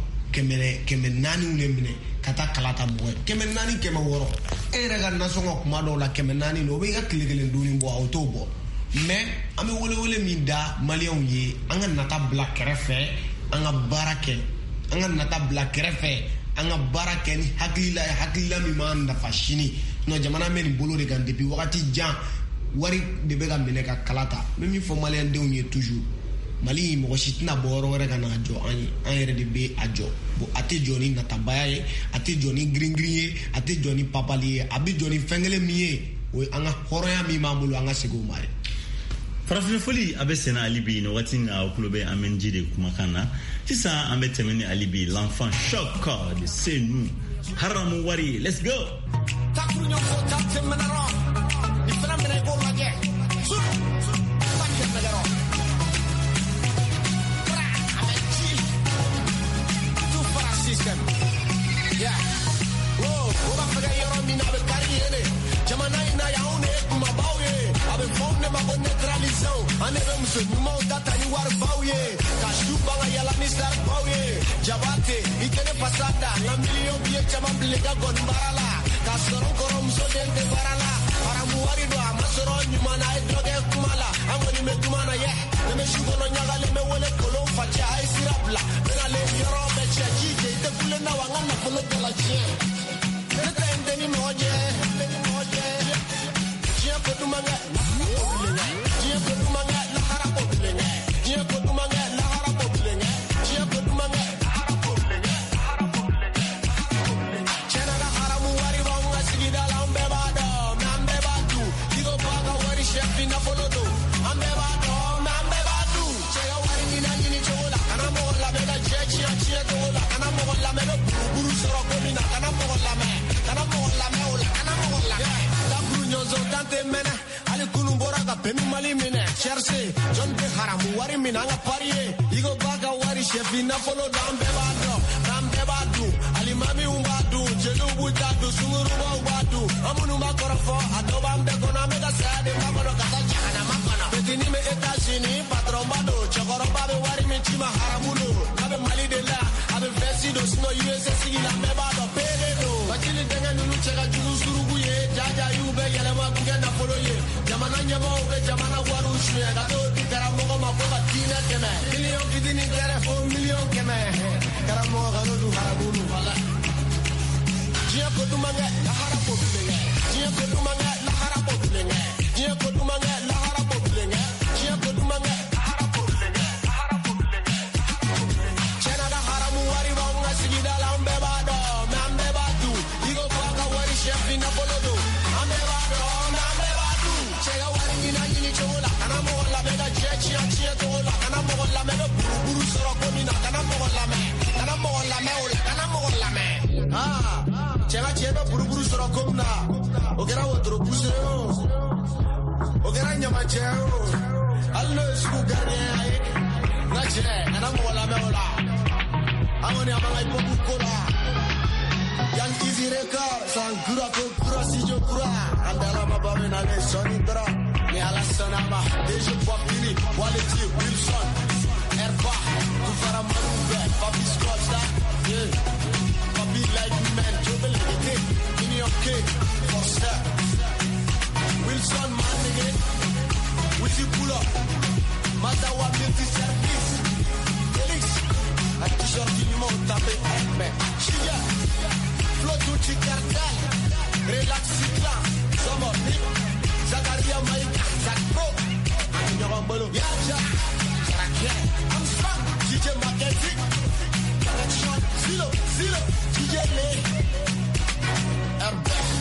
keme nani ulemne kata kalata mo keme nani keme woro e rega nasongo kuma do la keme nani no be ga kle duni bo autobo mais ame wole mi da malien yi anga nata black refe anga barake anga nata black refe anga barake ni hakila mi manda fashini no jamana men bolo de gan depuis wakati jan wari de bega meneka kalata même fo malien de on toujours mali mo shitna boro wara kana jo an yere de be ajo bo ate joni na tabaye ate joni gringriye ate joni papaliye abi joni fengele miye o anga horoya mi mamulu anga sego mare farafina foli abe sena alibi no watinga okulobe amenji de kumakana sisa ambe temeni alibi l'enfant choc de c'est nous haramu wari let's go takunyo fota temenaro ifana mena go lage takenagaro pra amenji tu para system yeah whoa oba faga yoro mina be kariene jamana ina yaune mabawe abe fonne mabonne tradition anebe mse numo data ni war bawye kashu banga yala mister bawye jabate itene pasada na million bie chama blega gon barala kasoro korom so dente barala para muwari do amasoro nyuma na droge kumala amoni me kumana ye me shugo no nyaga le me wole kolon facha ai sirapla na le yoro be chaji ite kule na wanga na kolo de la chien tete ndeni moje jia ko dumanga jia ko dumanga la harapo bilenge jia ko dumanga la harapo bilenge jia ko dumanga harapo bilenge chena la haramu wari bonga sigida la umbe bado nambe badu digo baga wari shefi na folodo ambe bado nambe badu chega wari ni chola kana mo la bela chia tola kana mo la me buru soro ko mina kana mo la me kana mo la me ola kana mo la la buru nyozo tante mena ali kunu bora ka pemi mali mine cherche jonte haramu wari mina nga parie digo baga wari shefi na folodo ambe badu ali mami umbadu jelu butadu sunguru badu amunu makorofo adoba ambe kona mega sade makono kata jana makona betini me etashini patron bado chokoro babe wari minchima haramulo abe mali de la abe vesido sino USS la me bado peredo bakili denga nunu chega julu suruguye jaja yube yele makunge na foloye jamana nyama ube jamana waru shwe gato karamo ma ko batina keme million kidini telefon million keme karamo gano du harabulu wala jia ko dumanga la harapo bilenge jia ko dumanga la harapo bilenge jia ko dumanga la harapo bilenge jia ko dumanga la harapo bilenge chena da haramu wari bonga sigida la umbe bado nambe badu digo baga wari shefi na bolodo ambe bado nambe badu chega wari ni chola kana mo la bega chia tola kana mo la me buru soro ko mina kana mo la me ola kana mo la me chega cheba buru soro ko mina ogera wotro buseo ogera nyama cheo allo sku gane ai ngache kana mo la me ola amoni amanga ipoku kola yang kizireka sangura ko kura si jo kura andala mababe na le sonitra ni ala sonama deje popini quality Wilson erba tu fara marube papi scotta yeah papi like man jobel gete in your cake for step Wilson man again with you pull up mata wa beauty service Felix at t-shirt ni mo tape me chiga flow to chikartal relax cicla somo ni Zakaria Mike Zakro I'm your bolo Yaja Zarakia I'm strong DJ Mackenzie Connection Zero DJ Lay Erbe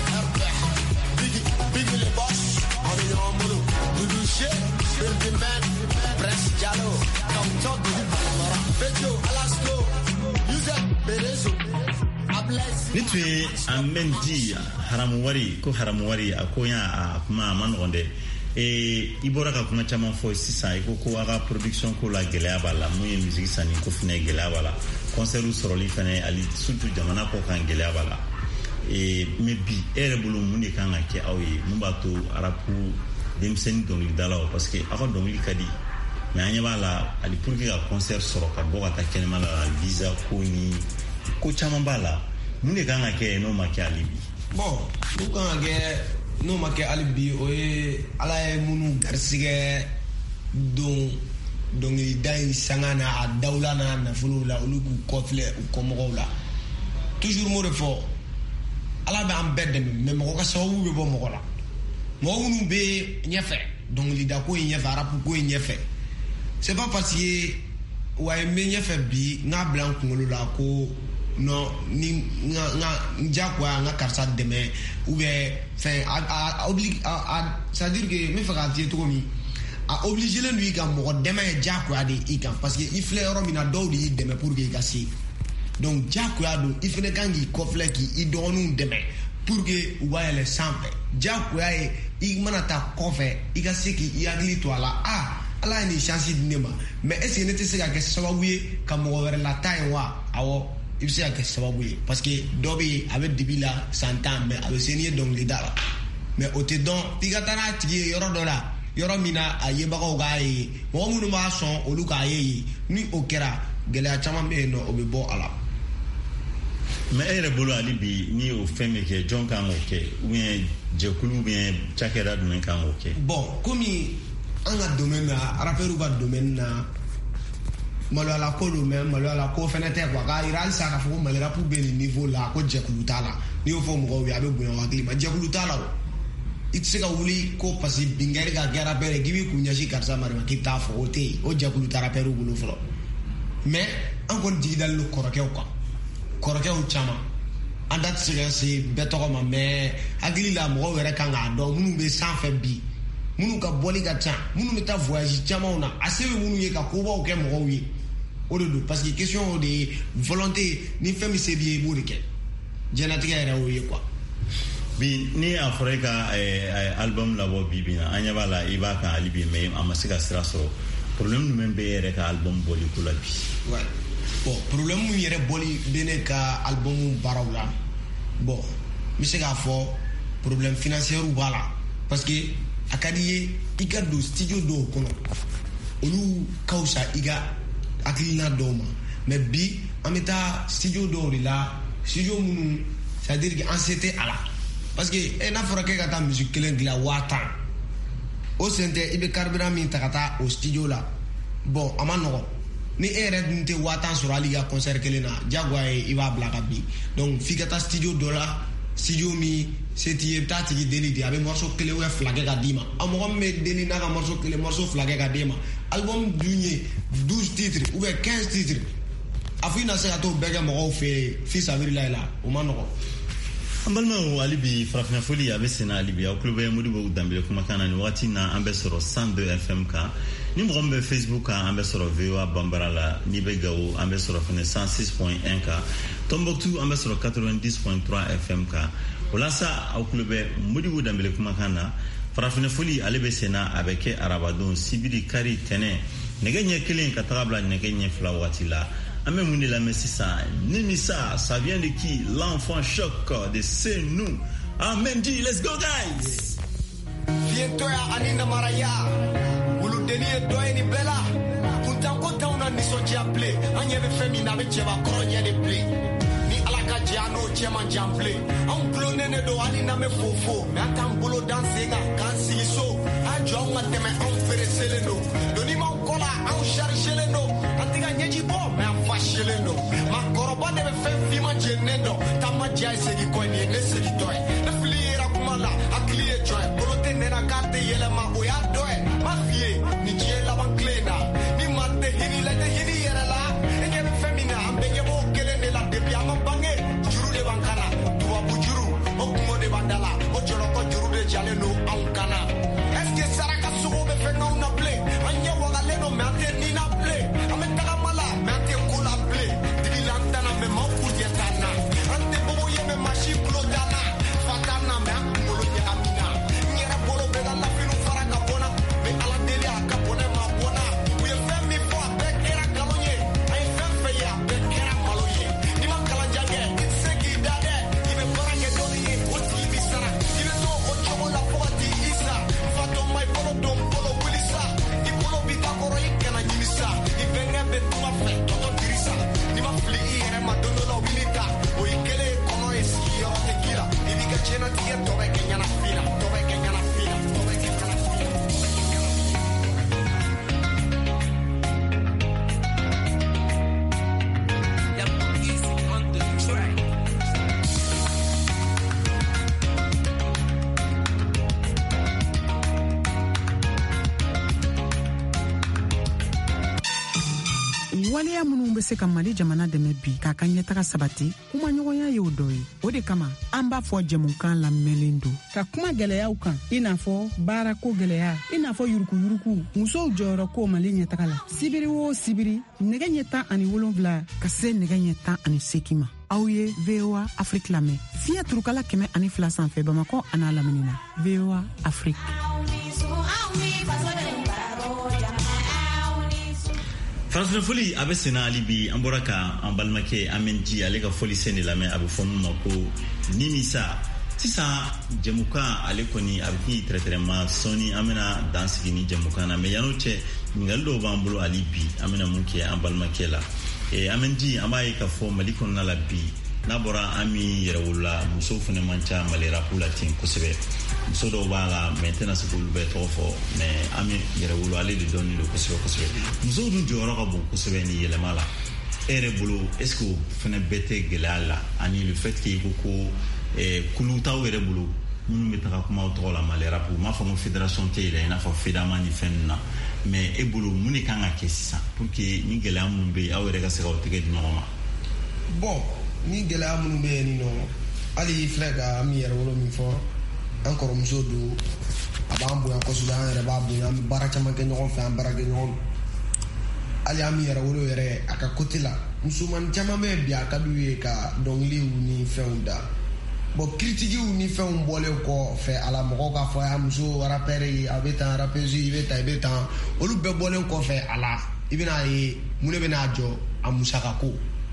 Biggie Le Boss I'm your bolo Duduche Building Man Press Jalo Come talk to the Bejo Alasko User Berezo nitwe amendi haramuwari ko haramuwari akoya kuma manonde ibora ka kuma chama fo sisa iko ko aga production ko la gelea bala muye musique sani ko fine gelea bala concert soroli fane ali surtout jamana ko kan gelea bala mebi erebulu munde kan ake awi mumbato arapu demsen dongli dalaw parce que aka dongli kadi mais anya bala ali pour que ka concert soro ka boka ta kenema la visa ko ni ko chama bala munde kan ake no make alibi bon ko kan ake no make alibi o e ala e munu garsige don dai sangana a dawlana na fulula uluku kofle ko mogola toujours mo refo ala be am bedde me mo ko sawu be bo mogola mo wunu be nyefe donc lida ko nyefe arapu ko nyefe c'est pas parce que ouais me nyefe bi na blanc ngolo la ko non ni nga quoi nga karsa demain ou bien fin ça dire que me fera dire tout comme a obligé le lui quand mo demain ja quoi de ikan parce que il fleur mina do di demain pour que gassi donc ja quoi do il fait quand il kofle qui il donne demain pour que ouais les sample ja quoi il manata kofe il gassi qui il agli toi là ala ni chance dinema mais est-ce que n'était ce que sababu ye ka mo were la taille wa awo il sait que sababu ye parce que dobi avec dibila santam mais avec senior donc les dala mais au te don tigatana tigi yoro dola yoro mina ayeba ko gaay mo munu ma son o luka ye ni o kera gele chama me no obe bo ala mais ere bolo ali bi ni o femme ke jon kan oke ou bien je kulu bien chakera dun kan oke bon comme anga domaine na rapperu ba domaine na malo ala ko do même malo ala ko fenete kwa ga iral sa ka fo malera pour ben niveau là ko je kulu tala ni o fo mo wi abe buya wa klima je kulu tala itse ka wuli ko pasi bingere ga gara bere gibi kunya shi karsa mari ma kita fo ote o je kulu tara peru bulu flo mais an kon digidal lo koroke ko koroke o chama andat se beto ma mais agili la mo were kan ga do munu be sans fait bi munu ka boli ka tan munu meta voyage chama ona asewe munu ye ka ko ba o ke mo wi o do parce que question de volonté ni femme c'est bien bourke jenatika era o ye quoi bi ni afrika album la bo bibina anya bala ibaka alibi me amasika straso problème même be yere ka album boli kula bi ouais bon problème mu yere boli bene ka album barawla bon mi se ga fo problème financier ou voilà parce que akadiye iga do studio do kono olu kausa iga akilina doma mais bi ameta studio do la studio munu ça veut dire que en c'était à la parce que na fora ke kata musique kelen gila watan o sente ibe carburant min takata au studio la bon amano ni ere dinte watan sur aliga concert kelena jagwa e iba blaga bi donc figata studio dola studio mi seti tati di deli di abe morceau kele we flagé ga dima amogo me deli na ga morceau kele morceau flagé ga dima album duñé 12 titres ou 15 titres afina se ato bega mo fe fi savir la o manoko ambalma alibi frafna foli abesena alibi au club ya mudibo dambele kuma kana ni wakati na ambassador 102 FM ka ni mrombe Facebook ka ambassador VOA Bambara la ni begao ambassador 106.1 ka Tombouctou ambassador 90.3 FM ka wala sa au club ya mudibo dambele kuma kana frafna foli alebesena abeke arabadon sibiri kari tene negenye kilin ka tabla negenye fla wakati la Amé Mouni la Messissa, Nimissa, ça vient de qui? L'enfant choc de C'est nous. Amen, dit, let's go guys! Viens-toi à Anina Maraya, Ouloudeni et Doeni Bella, Kuntanko una niso diablé, Agneve Femina avec Jeva Kronya de Plé, Ni Alaka Giano, Chaman Jamplé, Anclone do Anina me Fofo, Matambulo Dansega, Kansiso, Adjon Mateme, Ampereseleno, Donimon Kola, Anchargeleno, Antiga Nyejibo, Sheleno, ma koroba deve fe fima genendo, tamma già segui coi ne segui doi. La filiera kumala, a clie joy, bolote nera carte yele ma oya doi. Ma fie, ni jela banclena, ni mante hini la de hini yere la. E che femina, ambege bo kele ne la de piama bange, juru de bancana, tua bujuru, o kumo de bandala, o joro ko juru de jaleno ankana. Est-ce que saraka subo be fe no na play, anya wagaleno me ante ni na play. Ametaka mala, me ante Fatana, me amolo de amina. Niera bolo bela la finu fara capona. waleya minnu be se ka Mali jamana dɛmɛ bi k'a ka ɲɛtaga sabati kuma ɲɔgɔnya ye o dɔ ye. O de kama an b'a fɔ jɛmukan lamɛnlen don ka kuma gɛlɛyaw kan i n'a fɔ baarako gɛlɛya, i n'a fɔ yurukuyuruku, musow jɔyɔrɔ ko Mali ɲɛtaga la. Sibiri o sibiri nɛgɛ ɲɛ 17 ka se nɛgɛ ɲɛ 18 ma. Aw ye VOA Afrique lamɛn fiɲɛ turukala 102 sanfɛ Bamakɔ an'a lamini na. VOA Afrique. farafin foli a bɛ senna hali bi an bɔra ka an balimakɛ Amenji ale ka foli sen de lamɛn a bɛ fɔ min ma ko nimisa. Sisan jɛmukan ale kɔni a bɛ k'i tɛrɛtɛrɛma sɔɔni an bɛna dan sigi ni jɛmukan na mais yan'o cɛ ɲininkali dɔw b'an bolo hali bi an bɛna mun kɛ an balimakɛ la. Amenji an b'a ye k'a fɔ Mali kɔnɔna la bi n'a bɔra an min yɛrɛ wolola musow fana man ca Mali rapu la ten kosɛbɛ. Muso dɔw b'a la mais tɛna se k'olu bɛɛ tɔgɔ fɔ mais an min yɛrɛ wolo ale de dɔnnen don kosɛbɛ kosɛbɛ. Musow dun jɔyɔrɔ ka bon kosɛbɛ ni yɛlɛma la. E yɛrɛ bolo est-ce que o fana bɛɛ tɛ gɛlɛya la ani le fait que i ko ko kulu t'aw yɛrɛ bolo minnu bɛ taga kumaw tɔgɔ la Mali rapu m'a fɔ ko fédération tɛ yɛrɛ i n'a fɔ FEDAMA ni fɛn ninnu na mais e bolo mun de kan ka kɛ sisan pour que ni gɛlɛya minnu bɛ yen aw yɛrɛ ka se k'aw tɛgɛ di ɲɔgɔn ma. Bon ni gɛlɛya minnu bɛ yen ni nɔ hali filɛ ka an yɛrɛ wolo min fɔ an kɔrɔmuso don a b'an bonya kosɛbɛ an yɛrɛ b'a bonya an bɛ baara caman kɛ ɲɔgɔn fɛ an baara kɛ ɲɔgɔn hali an yɛrɛ wolo yɛrɛ a ka côté la musoman caman bɛ bi a ka d'u ye ka dɔnkiliw ni fɛnw da bon critiquew ni fɛnw bɔlen kɔ fɛ ala mɔgɔw k'a fɔ a muso rappeur a bɛ tan rappeuse i bɛ tan i bɛ tan olu bɛɛ bɔlen kɔfɛ a la i bɛna ye mun de bɛna jɔ a musaka ko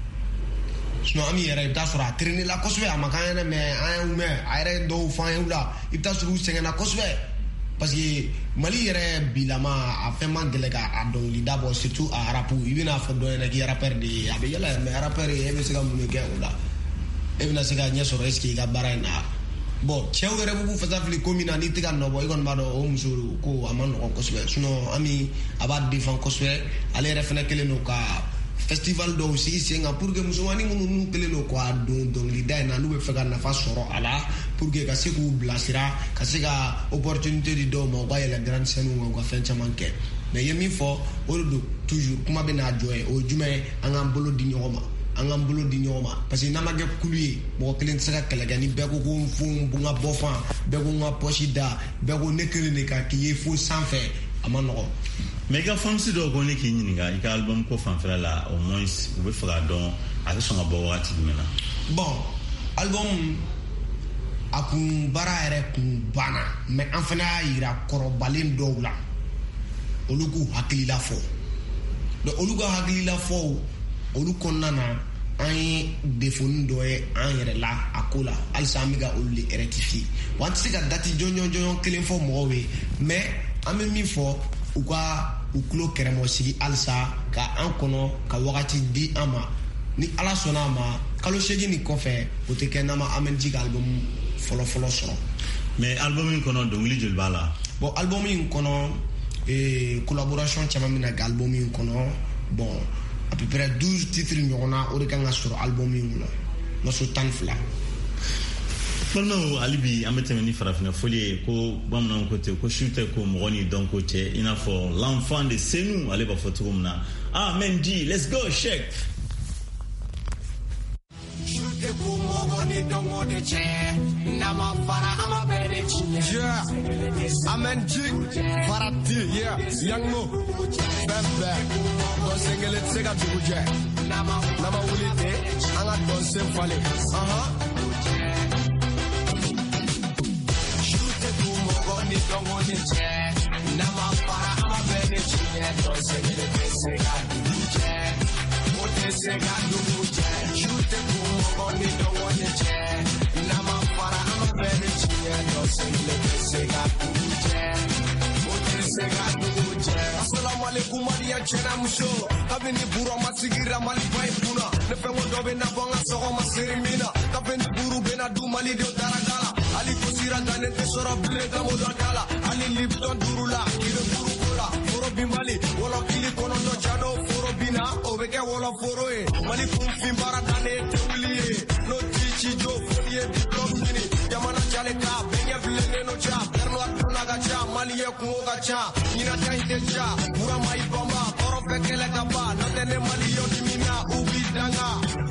sinon an yɛrɛ i bɛ taa sɔrɔ a traîner la kosɛbɛ a ma k'an ɲɛna mais an y'u mɛn a yɛrɛ dɔw f'an ye o la i bɛ taa sɔrɔ u sɛgɛnna kosɛbɛ parce que Mali yɛrɛ bilama a fɛn man gɛlɛ k'a dɔnkili da bɔ surtout a rapu i bɛna fɔ dɔ ɲɛna k'i rappeur de ye a bɛ yɛlɛ mais rappeur e bɛ se ka mun de kɛ o la e bɛna se ka ɲɛ sɔrɔ est-ce que i ka baara in na bon cɛw yɛrɛ b'u fasa fili ko min na n'i tɛ ka nɔ bɔ i kɔni b'a dɔn o muso ko a ma nɔgɔn kosɛbɛ sinon Ami a b'a défend kosɛbɛ ale yɛrɛ fana kelen don ka festival dɔw sigi sen kan pour que musomanin minnu n'u kelen don k'a don dɔnkilida in na n'u bɛ fɛ ka nafa sɔrɔ a la pour que ka se k'u bilasira ka se ka opportunité di dɔw ma u ka yɛlɛ grande scène kan u ka fɛn caman kɛ mais i ye min fɔ o de don toujours kuma bɛ n'a jɔ ye o ye jumɛn ye an k'an bolo di ɲɔgɔn ma an k'an bolo di ɲɔgɔn ma parce que n'a ma kɛ kulu ye mɔgɔ kelen tɛ se ka kɛlɛ kɛ ni bɛɛ ko ko n fo n ka bɔ fan bɛɛ ko n ka poche da bɛɛ ko ne kelen de ka k'i ye fo sanfɛ a ma nɔgɔn. mais i ka fansi dɔw ko ne k'i ɲininka i ka album ko fanfɛla la au moins u bɛ fɛ k'a dɔn a bɛ sɔn ka bɔ wagati jumɛn na. bon album a kun baara yɛrɛ kun banna mais an fana y'a yira kɔrɔbalen dɔw la olu k'u hakilila fɔ donc olu ka hakilila fɔw olu kɔnɔna na an ye défaut dɔ ye an yɛrɛ la a ko la halisa an bɛ ka olu de rectifier wa an tɛ se ka date jɔnjɔn kelen fɔ mɔgɔw ye mais an bɛ min fɔ u ka u tulo kɛrɛmɔ sigi halisa ka an kɔnɔ ka wagati di an ma ni ala sɔnna a ma kalo 8 nin kɔfɛ o tɛ kɛ n'an ma Amenji ka album fɔlɔ sɔrɔ. mais album in kɔnɔ dɔnkili joli b'a la. bon album in kɔnɔ collaboration caman bɛ na kɛ album in kɔnɔ bon à peu près 12 titres ɲɔgɔnna o de kan ka sɔrɔ album in kɔnɔ morceau 12. balimaw hali bi an bɛ tɛmɛ ni farafina foli ye ko bamananw ko ten ko su tɛ ko mɔgɔ ni dɔn ko cɛ i n'a fɔ l'enfant de Senu ale b'a fɔ cogo min na Amenji let's go check. Yeah, Amenji, Farati, yeah, Young Mo, Bembe, Don Singlet Sega Tuje, Nama Ulite, Anga Don Symphony, Shoot it to Mogoni, don't want it, Nama Para, I'm a Benich, Don Singlet Sega Tuje, what they say, I do, shoot it to Mogoni, don't want it, Nama Para, I'm a Benich. Assalamu alaikum Maria Chena Muso Kabini Buru Masigira Mali Paipuna Nefengo Dobena Bonga Soho Masirimina Kabini Buru Bena Du Mali Dio Daragala Ali Kosira Gane Tesora Bileta Modakala Ali Lipton Durula Kile Buru Kola Foro Bimali Wolo Kili Kono No Chado Foro Bina Oveke Wolo Foro E Mali Fimbara Gane Tewili No Tichi Jo Folie Diplom Mini Yamana Chaleka Benye Vilene No Cha Perno Atronaga Cha Mali Kuoga Cha Nina Taite Cha Pura Mai Bamba Korofe bekele kaba no tene mali yo dimina ubidanga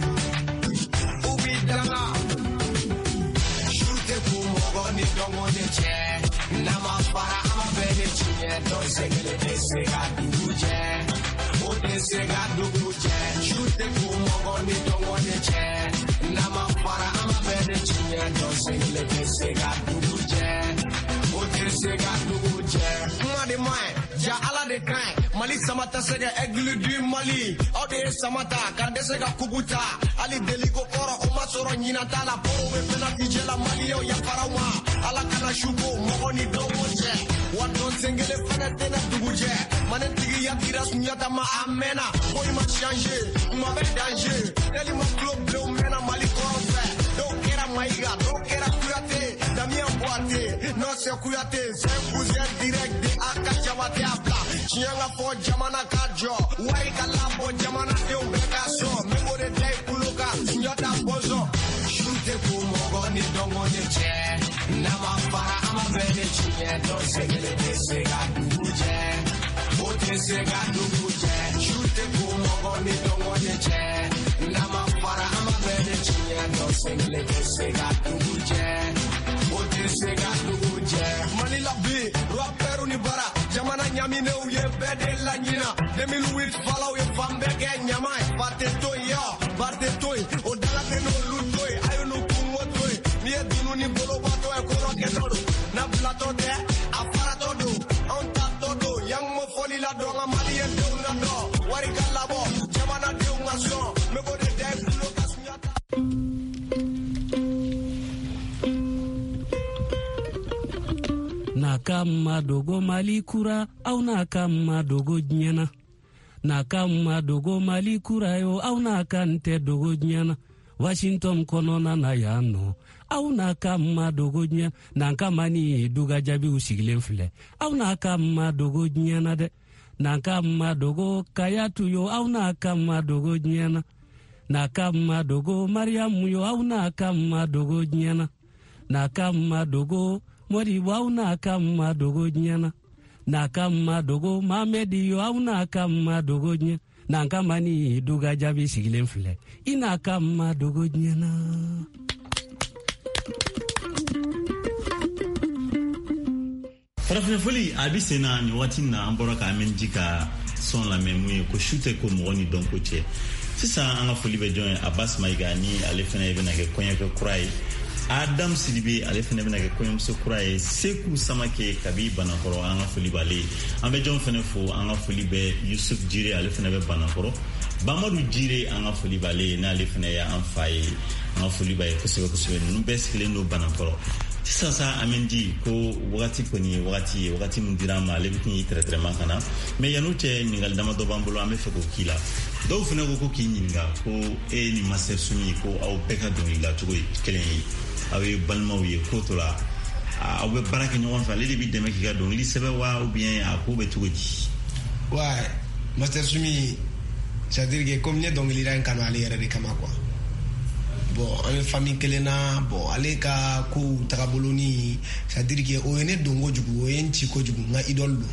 shute kumogo ni dongo ne che nama para ama bene chinye do segele desega duje o desega duje shute kumogo ni dongo ne che nama para ama bene chinye do segele desega duje o desega duje madi mai ja ala de kai Mali samata sega eglu du Mali ode samata kande sega kubuta ali deligo koro o masoro nyina tala poro we pena tijela Mali yo ya farawa ala kana shugo mogoni domoje wadon sengele fana tena duguje manen tigi ya tiras nyata ma amena boy ma changer ma be danger deli ma club bleu mena Mali koro fe do kera maiga do kera kuyate damia boate no se kuyate se kuzie direct de akachawate apla chianga po jamana kajo wai kalabo jamana de ubekaso memore dai kuluka nyota bozo shute kumogo ni dongo ne che nama para ama bene chinye do segele desega duje bote sega duje shute kumogo ni dongo ne che nama para ama bene chinye do segele desega duje bote sega duje manila bi rapperu ni bara jamana nyamine uye bede la nyina 2008 follow ye fambe ke nyamai bate toy o dala teno lutoy ayo no kunwo toy ni edunu ni bolo bato e koro ke todo na plato de aparato do on tato do yang mo foli la do ngamali e do na do wari kalabo jamana de ungaso me go de dai fulo kasnyata na kama dogo Mali kura au na kama dogo nyana na kama dogo Mali kura yo au na kante dogo nyana Washington konona na yano au na kama dogo nyana na kama ni duga jabi usigilen file au na kama dogo nyana de na kama dogo kayatu yo au na kama dogo nyana na kama dogo Mariam yo au na kama dogo nyana na kama dogo Mori wau na kama dogo nyana na kama dogo Mamedi yo au na kama dogo nyana na kama ni duga jabi sigilen file ina kama dogo nyana farafina foli abisena ni watina amboraka amenjika son la memoire ko shute ko moni donko che sisa anga foli be join Abbas Maigani alefena ibena ke konya ko kurai Adam Sidibe alefene bena ke koyam so kuraye Seku Samake kabi banakoro anga foli bale ambe jon fene fo anga foli be Yusuf Jire alefene be banakoro Bamadou Jire anga foli bale na alefene ya amfaye anga foli baye kusebe numbe skile no banakoro sasa amendi ko wakati koni wakati mundirama lebitini très makana me yanute ningal dama do bambulo ame feko kila do fene ko kinyinga ko ni master sumi ko au beka do ila to kelen awe balmawi ko tola awe baraka nyon fa leli bi deme ki ga do li sebe wa ou bien akobe tuji ouais master sumi c'est à dire que comme ne donc il ira en canal yere de kama quoi bon en famille kelena bon ale ka ko tagaboloni c'est à dire que o ene dongo jugu o enti ko jugu nga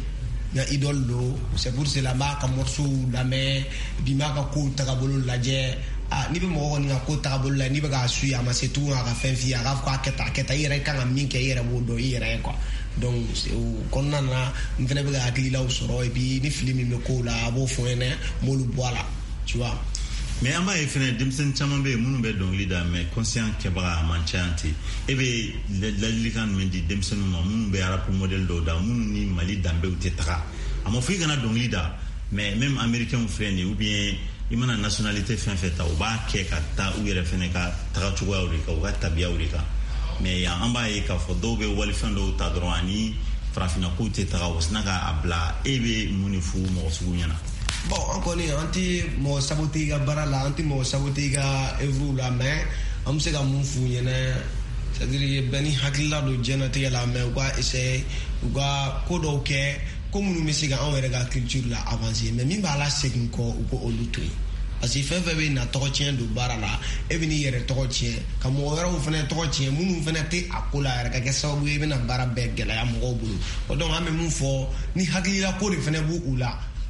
idol do c'est pour cela marque morceau la mais bi marque ko tagabolon la je ni be mo woni ko tagabol la ni be ga su ya ma c'est tout nga fin fi ya ga ko aketa yere kan min ke yere bo do yere quoi donc konna na mfene be ga akili la usoro et puis ni film me ko la bo fone mo lu boala tu vois mais ama e fene dimsen chamambe munu be don leader mais conscient ke ba manchanti e be la likan mendi dimsen mo munu be arap model do da munu ni Mali dambe uteta ama fi gana don leader mais même américain frère ou bien imana nationalité fin fait ta ba ke ka ta u yere fene ka ta chuwa uri ka wa tabia uri ka mais ya amba e ka fo do be wali fando ta droani frafina ko te ta wasna ka abla e be munifu mo sugunyana bon encore ni anti mo sabotiga barala anti mo sabotiga evru la mais am se ga mun fu yene c'est-à-dire bani hakilla do jenate la mais quoi essayer quoi ko do ke comme nous mesiga en wera culture la avancer mais min ba la segin ko olutoy parce que fait be na to tien do barala e bi ni yere to tien ka mo wera u fene to tien munu fene te akola yere ka ke sabu e bi na bara begela ya mo bulu o donc am mun fo ni hakilla ko de fene bu ula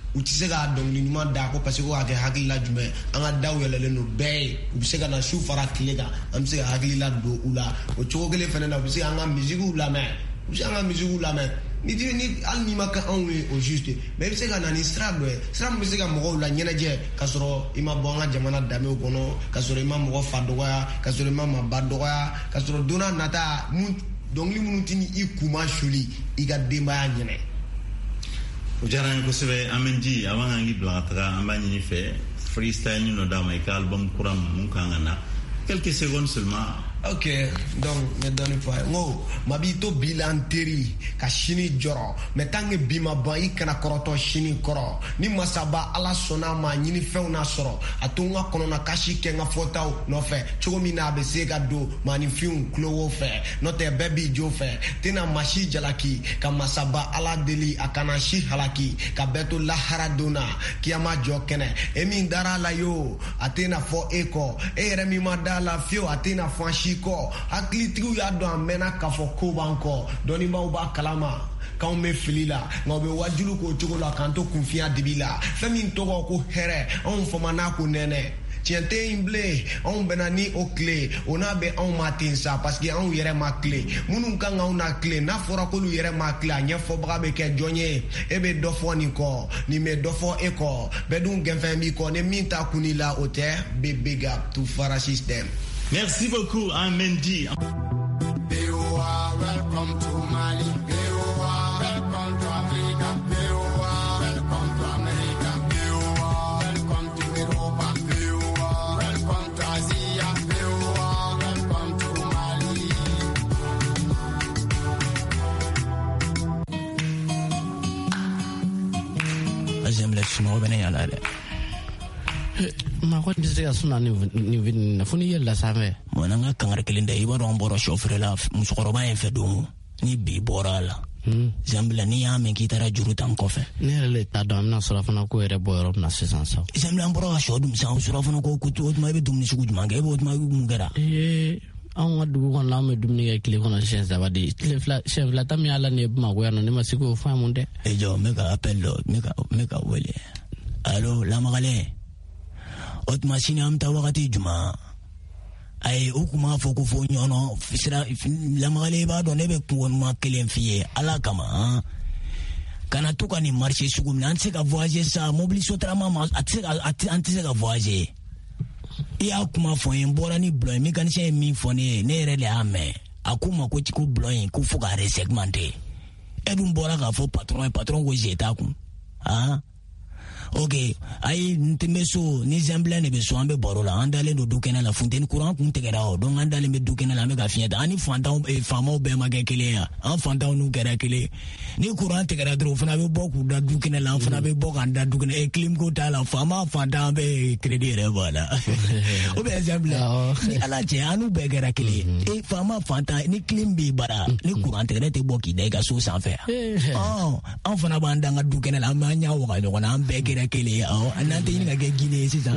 u ti se ka dɔnkili ɲuman da ko parce que ko ka kɛ hakilila jumɛn an ka daw yɛlɛlen no bɛɛ ye u bɛ se ka na su fara tile kan an bɛ se ka hakilila don u la o cogo kelen fɛnɛ na u bɛ se an ka musique lamɛn u bɛ se an ka musique lamɛn ni hali n'i ma kɛ anw ye au juste mais i bɛ se ka na ni sira dɔ ye sira min bɛ se ka mɔgɔw la ɲɛnajɛ ka sɔrɔ i ma bɔ an ka jamana danbew kɔnɔ ka sɔrɔ i ma mɔgɔ fa dɔgɔya ka sɔrɔ i ma maa ba dɔgɔya ka sɔrɔ don n'a nata dɔnkili minnu tɛ ni i kuma suli i ka denbaya ɲɛnɛ. o diyara n ye kosɛbɛ an bɛ di avant an k'i bila ka taga an b'a ɲini fɛ freestyle ni dɔ d'a ma i ka album kura mun kan ka na quelques secondes seulement. Ok, donc me donne pas. Ngo, mabi to bilan teri ka shini joro. Me tange bima ban I kana koroto shini koro. Ni masaba ala sona ma nyini fe una soro. Atunga kono na kashi kenga fotao no fe. Chogo mina be sega do mani fiun klowo fe. No te baby jo fe. Tina mashi jalaki ka masaba ala deli akana shi halaki ka beto la haradona kiama jo kene. Emi dara la yo atena fo eko. E remi madala fio atena fo ko hakilitigiw y'a dɔn a mɛnna k'a fɔ ko b'an kɔ dɔnnibaaw b'a kalama k'anw bɛ fili la nka u bɛ wajulu k'o cogo la k'an to kunfiya dibi la fɛn min tɔgɔ ko hɛrɛ anw fama n'a ko nɛnɛ tiɲɛ tɛ yen bilen anw bɛnna ni o tile o n'a bɛ anw ma ten sa parce que anw yɛrɛ ma tile minnu kan k'anw na tile n'a fɔra k'olu yɛrɛ ma tile a ɲɛfɔbaga bɛ kɛ jɔn ye e bɛ dɔ fɔ nin kɔ nin bɛ dɔ fɔ e kɔ bɛɛ dun gɛnfɛn b'i kɔ ni min ta kun i la o tɛ bɛ big up to Fara System. Merci beaucoup, Mendy. Welcome to Mali. Welcome to Africa. Welcome to America. Welcome to Europa. Welcome to Asia. Welcome to Mali. J'aime les Chinois, venez à l'aller. Ma ko ndise ka suna ni na funi yella same mo na nga kangare kelinde iba ron boro chauffeur la musokoroba en fe do ni bi borala zambla ni ya men kitara juru tan kofe ne le ta do amna sura fana ko ere boyro na sesan sa zambla boro shodum sa sura fana ko kutu ma be dum ni sugu juma ga be ma mu gara an wa dugu kon la me dum ni ga kile kono chef da badi chef la tam yalla ne ma go yana ne ma siko famunde e jo me ga appel me ga wele allo la magale ot machine am ta wakati juma ay ukuma foko fo nyono fisira la magale ba do ne be ko ma kelen fiye ala kama kana to kan ni marché sugu nan se ka voyager sa mobiliser trama anti ka voyager ya kuma fo en bora ni bloy mécanicien mi fo ne re le ame akuma ko ti ko bloy ko fo ka resegmenter edun bora ka fo patron ko jeta ku ok ay ntemeso ni zambla ne be so ambe borola andale do dukena la fontaine courant kun tegera o don andale me dukena la me ga fieta ani fantaw e famo be magekele ya an fantaw nu gera kele ni courant tegera dro fana be boku da dukena la fana be boka da dukena e clim ko ta la fama fantaw be credit re voilà o be zambla ni ala je anu be gera kele e fama fanta ni clim bi bara ni courant tegera te boki de ga so sans faire an fana ba ndanga dukena la ma nya wa do na be gera kele anante ini ngage gine sisa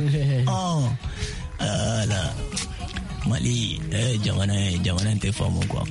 ala Mali jangan te famu kwa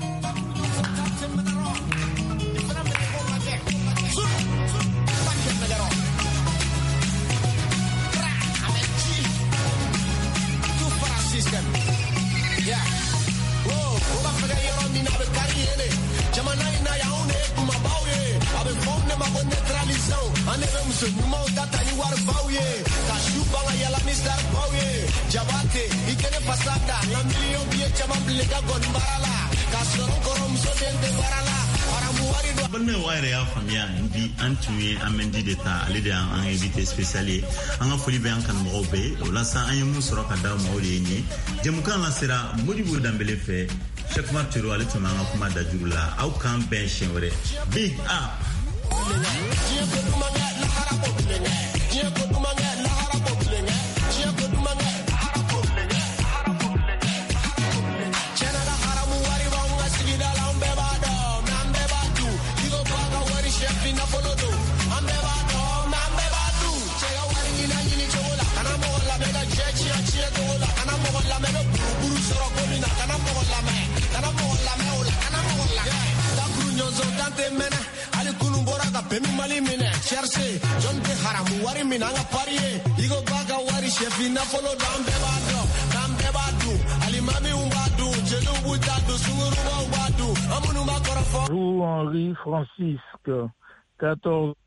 Jabate, ikene pasada, la million biye chama blega gon barala, kasoro korom so dende barala, para muari do. Bonne waire ya famia bi antuye amendi d'etat ali de an invité spécial an ga foli be an kan mo be o la sa an yemu soro ka da mo le ni jemukan la sera modibo dambele fe Cheikh Martiro ali tuma an kuma da jurula au kan ben shenwere big up Pemi mali mine cherche John de haramu wari minanga parie Igo baga wari chefi na follow dambe badu Alimami umbadu Jelu butadu Sunguru umbadu Amunu makorafo Vous Henri Francisque 14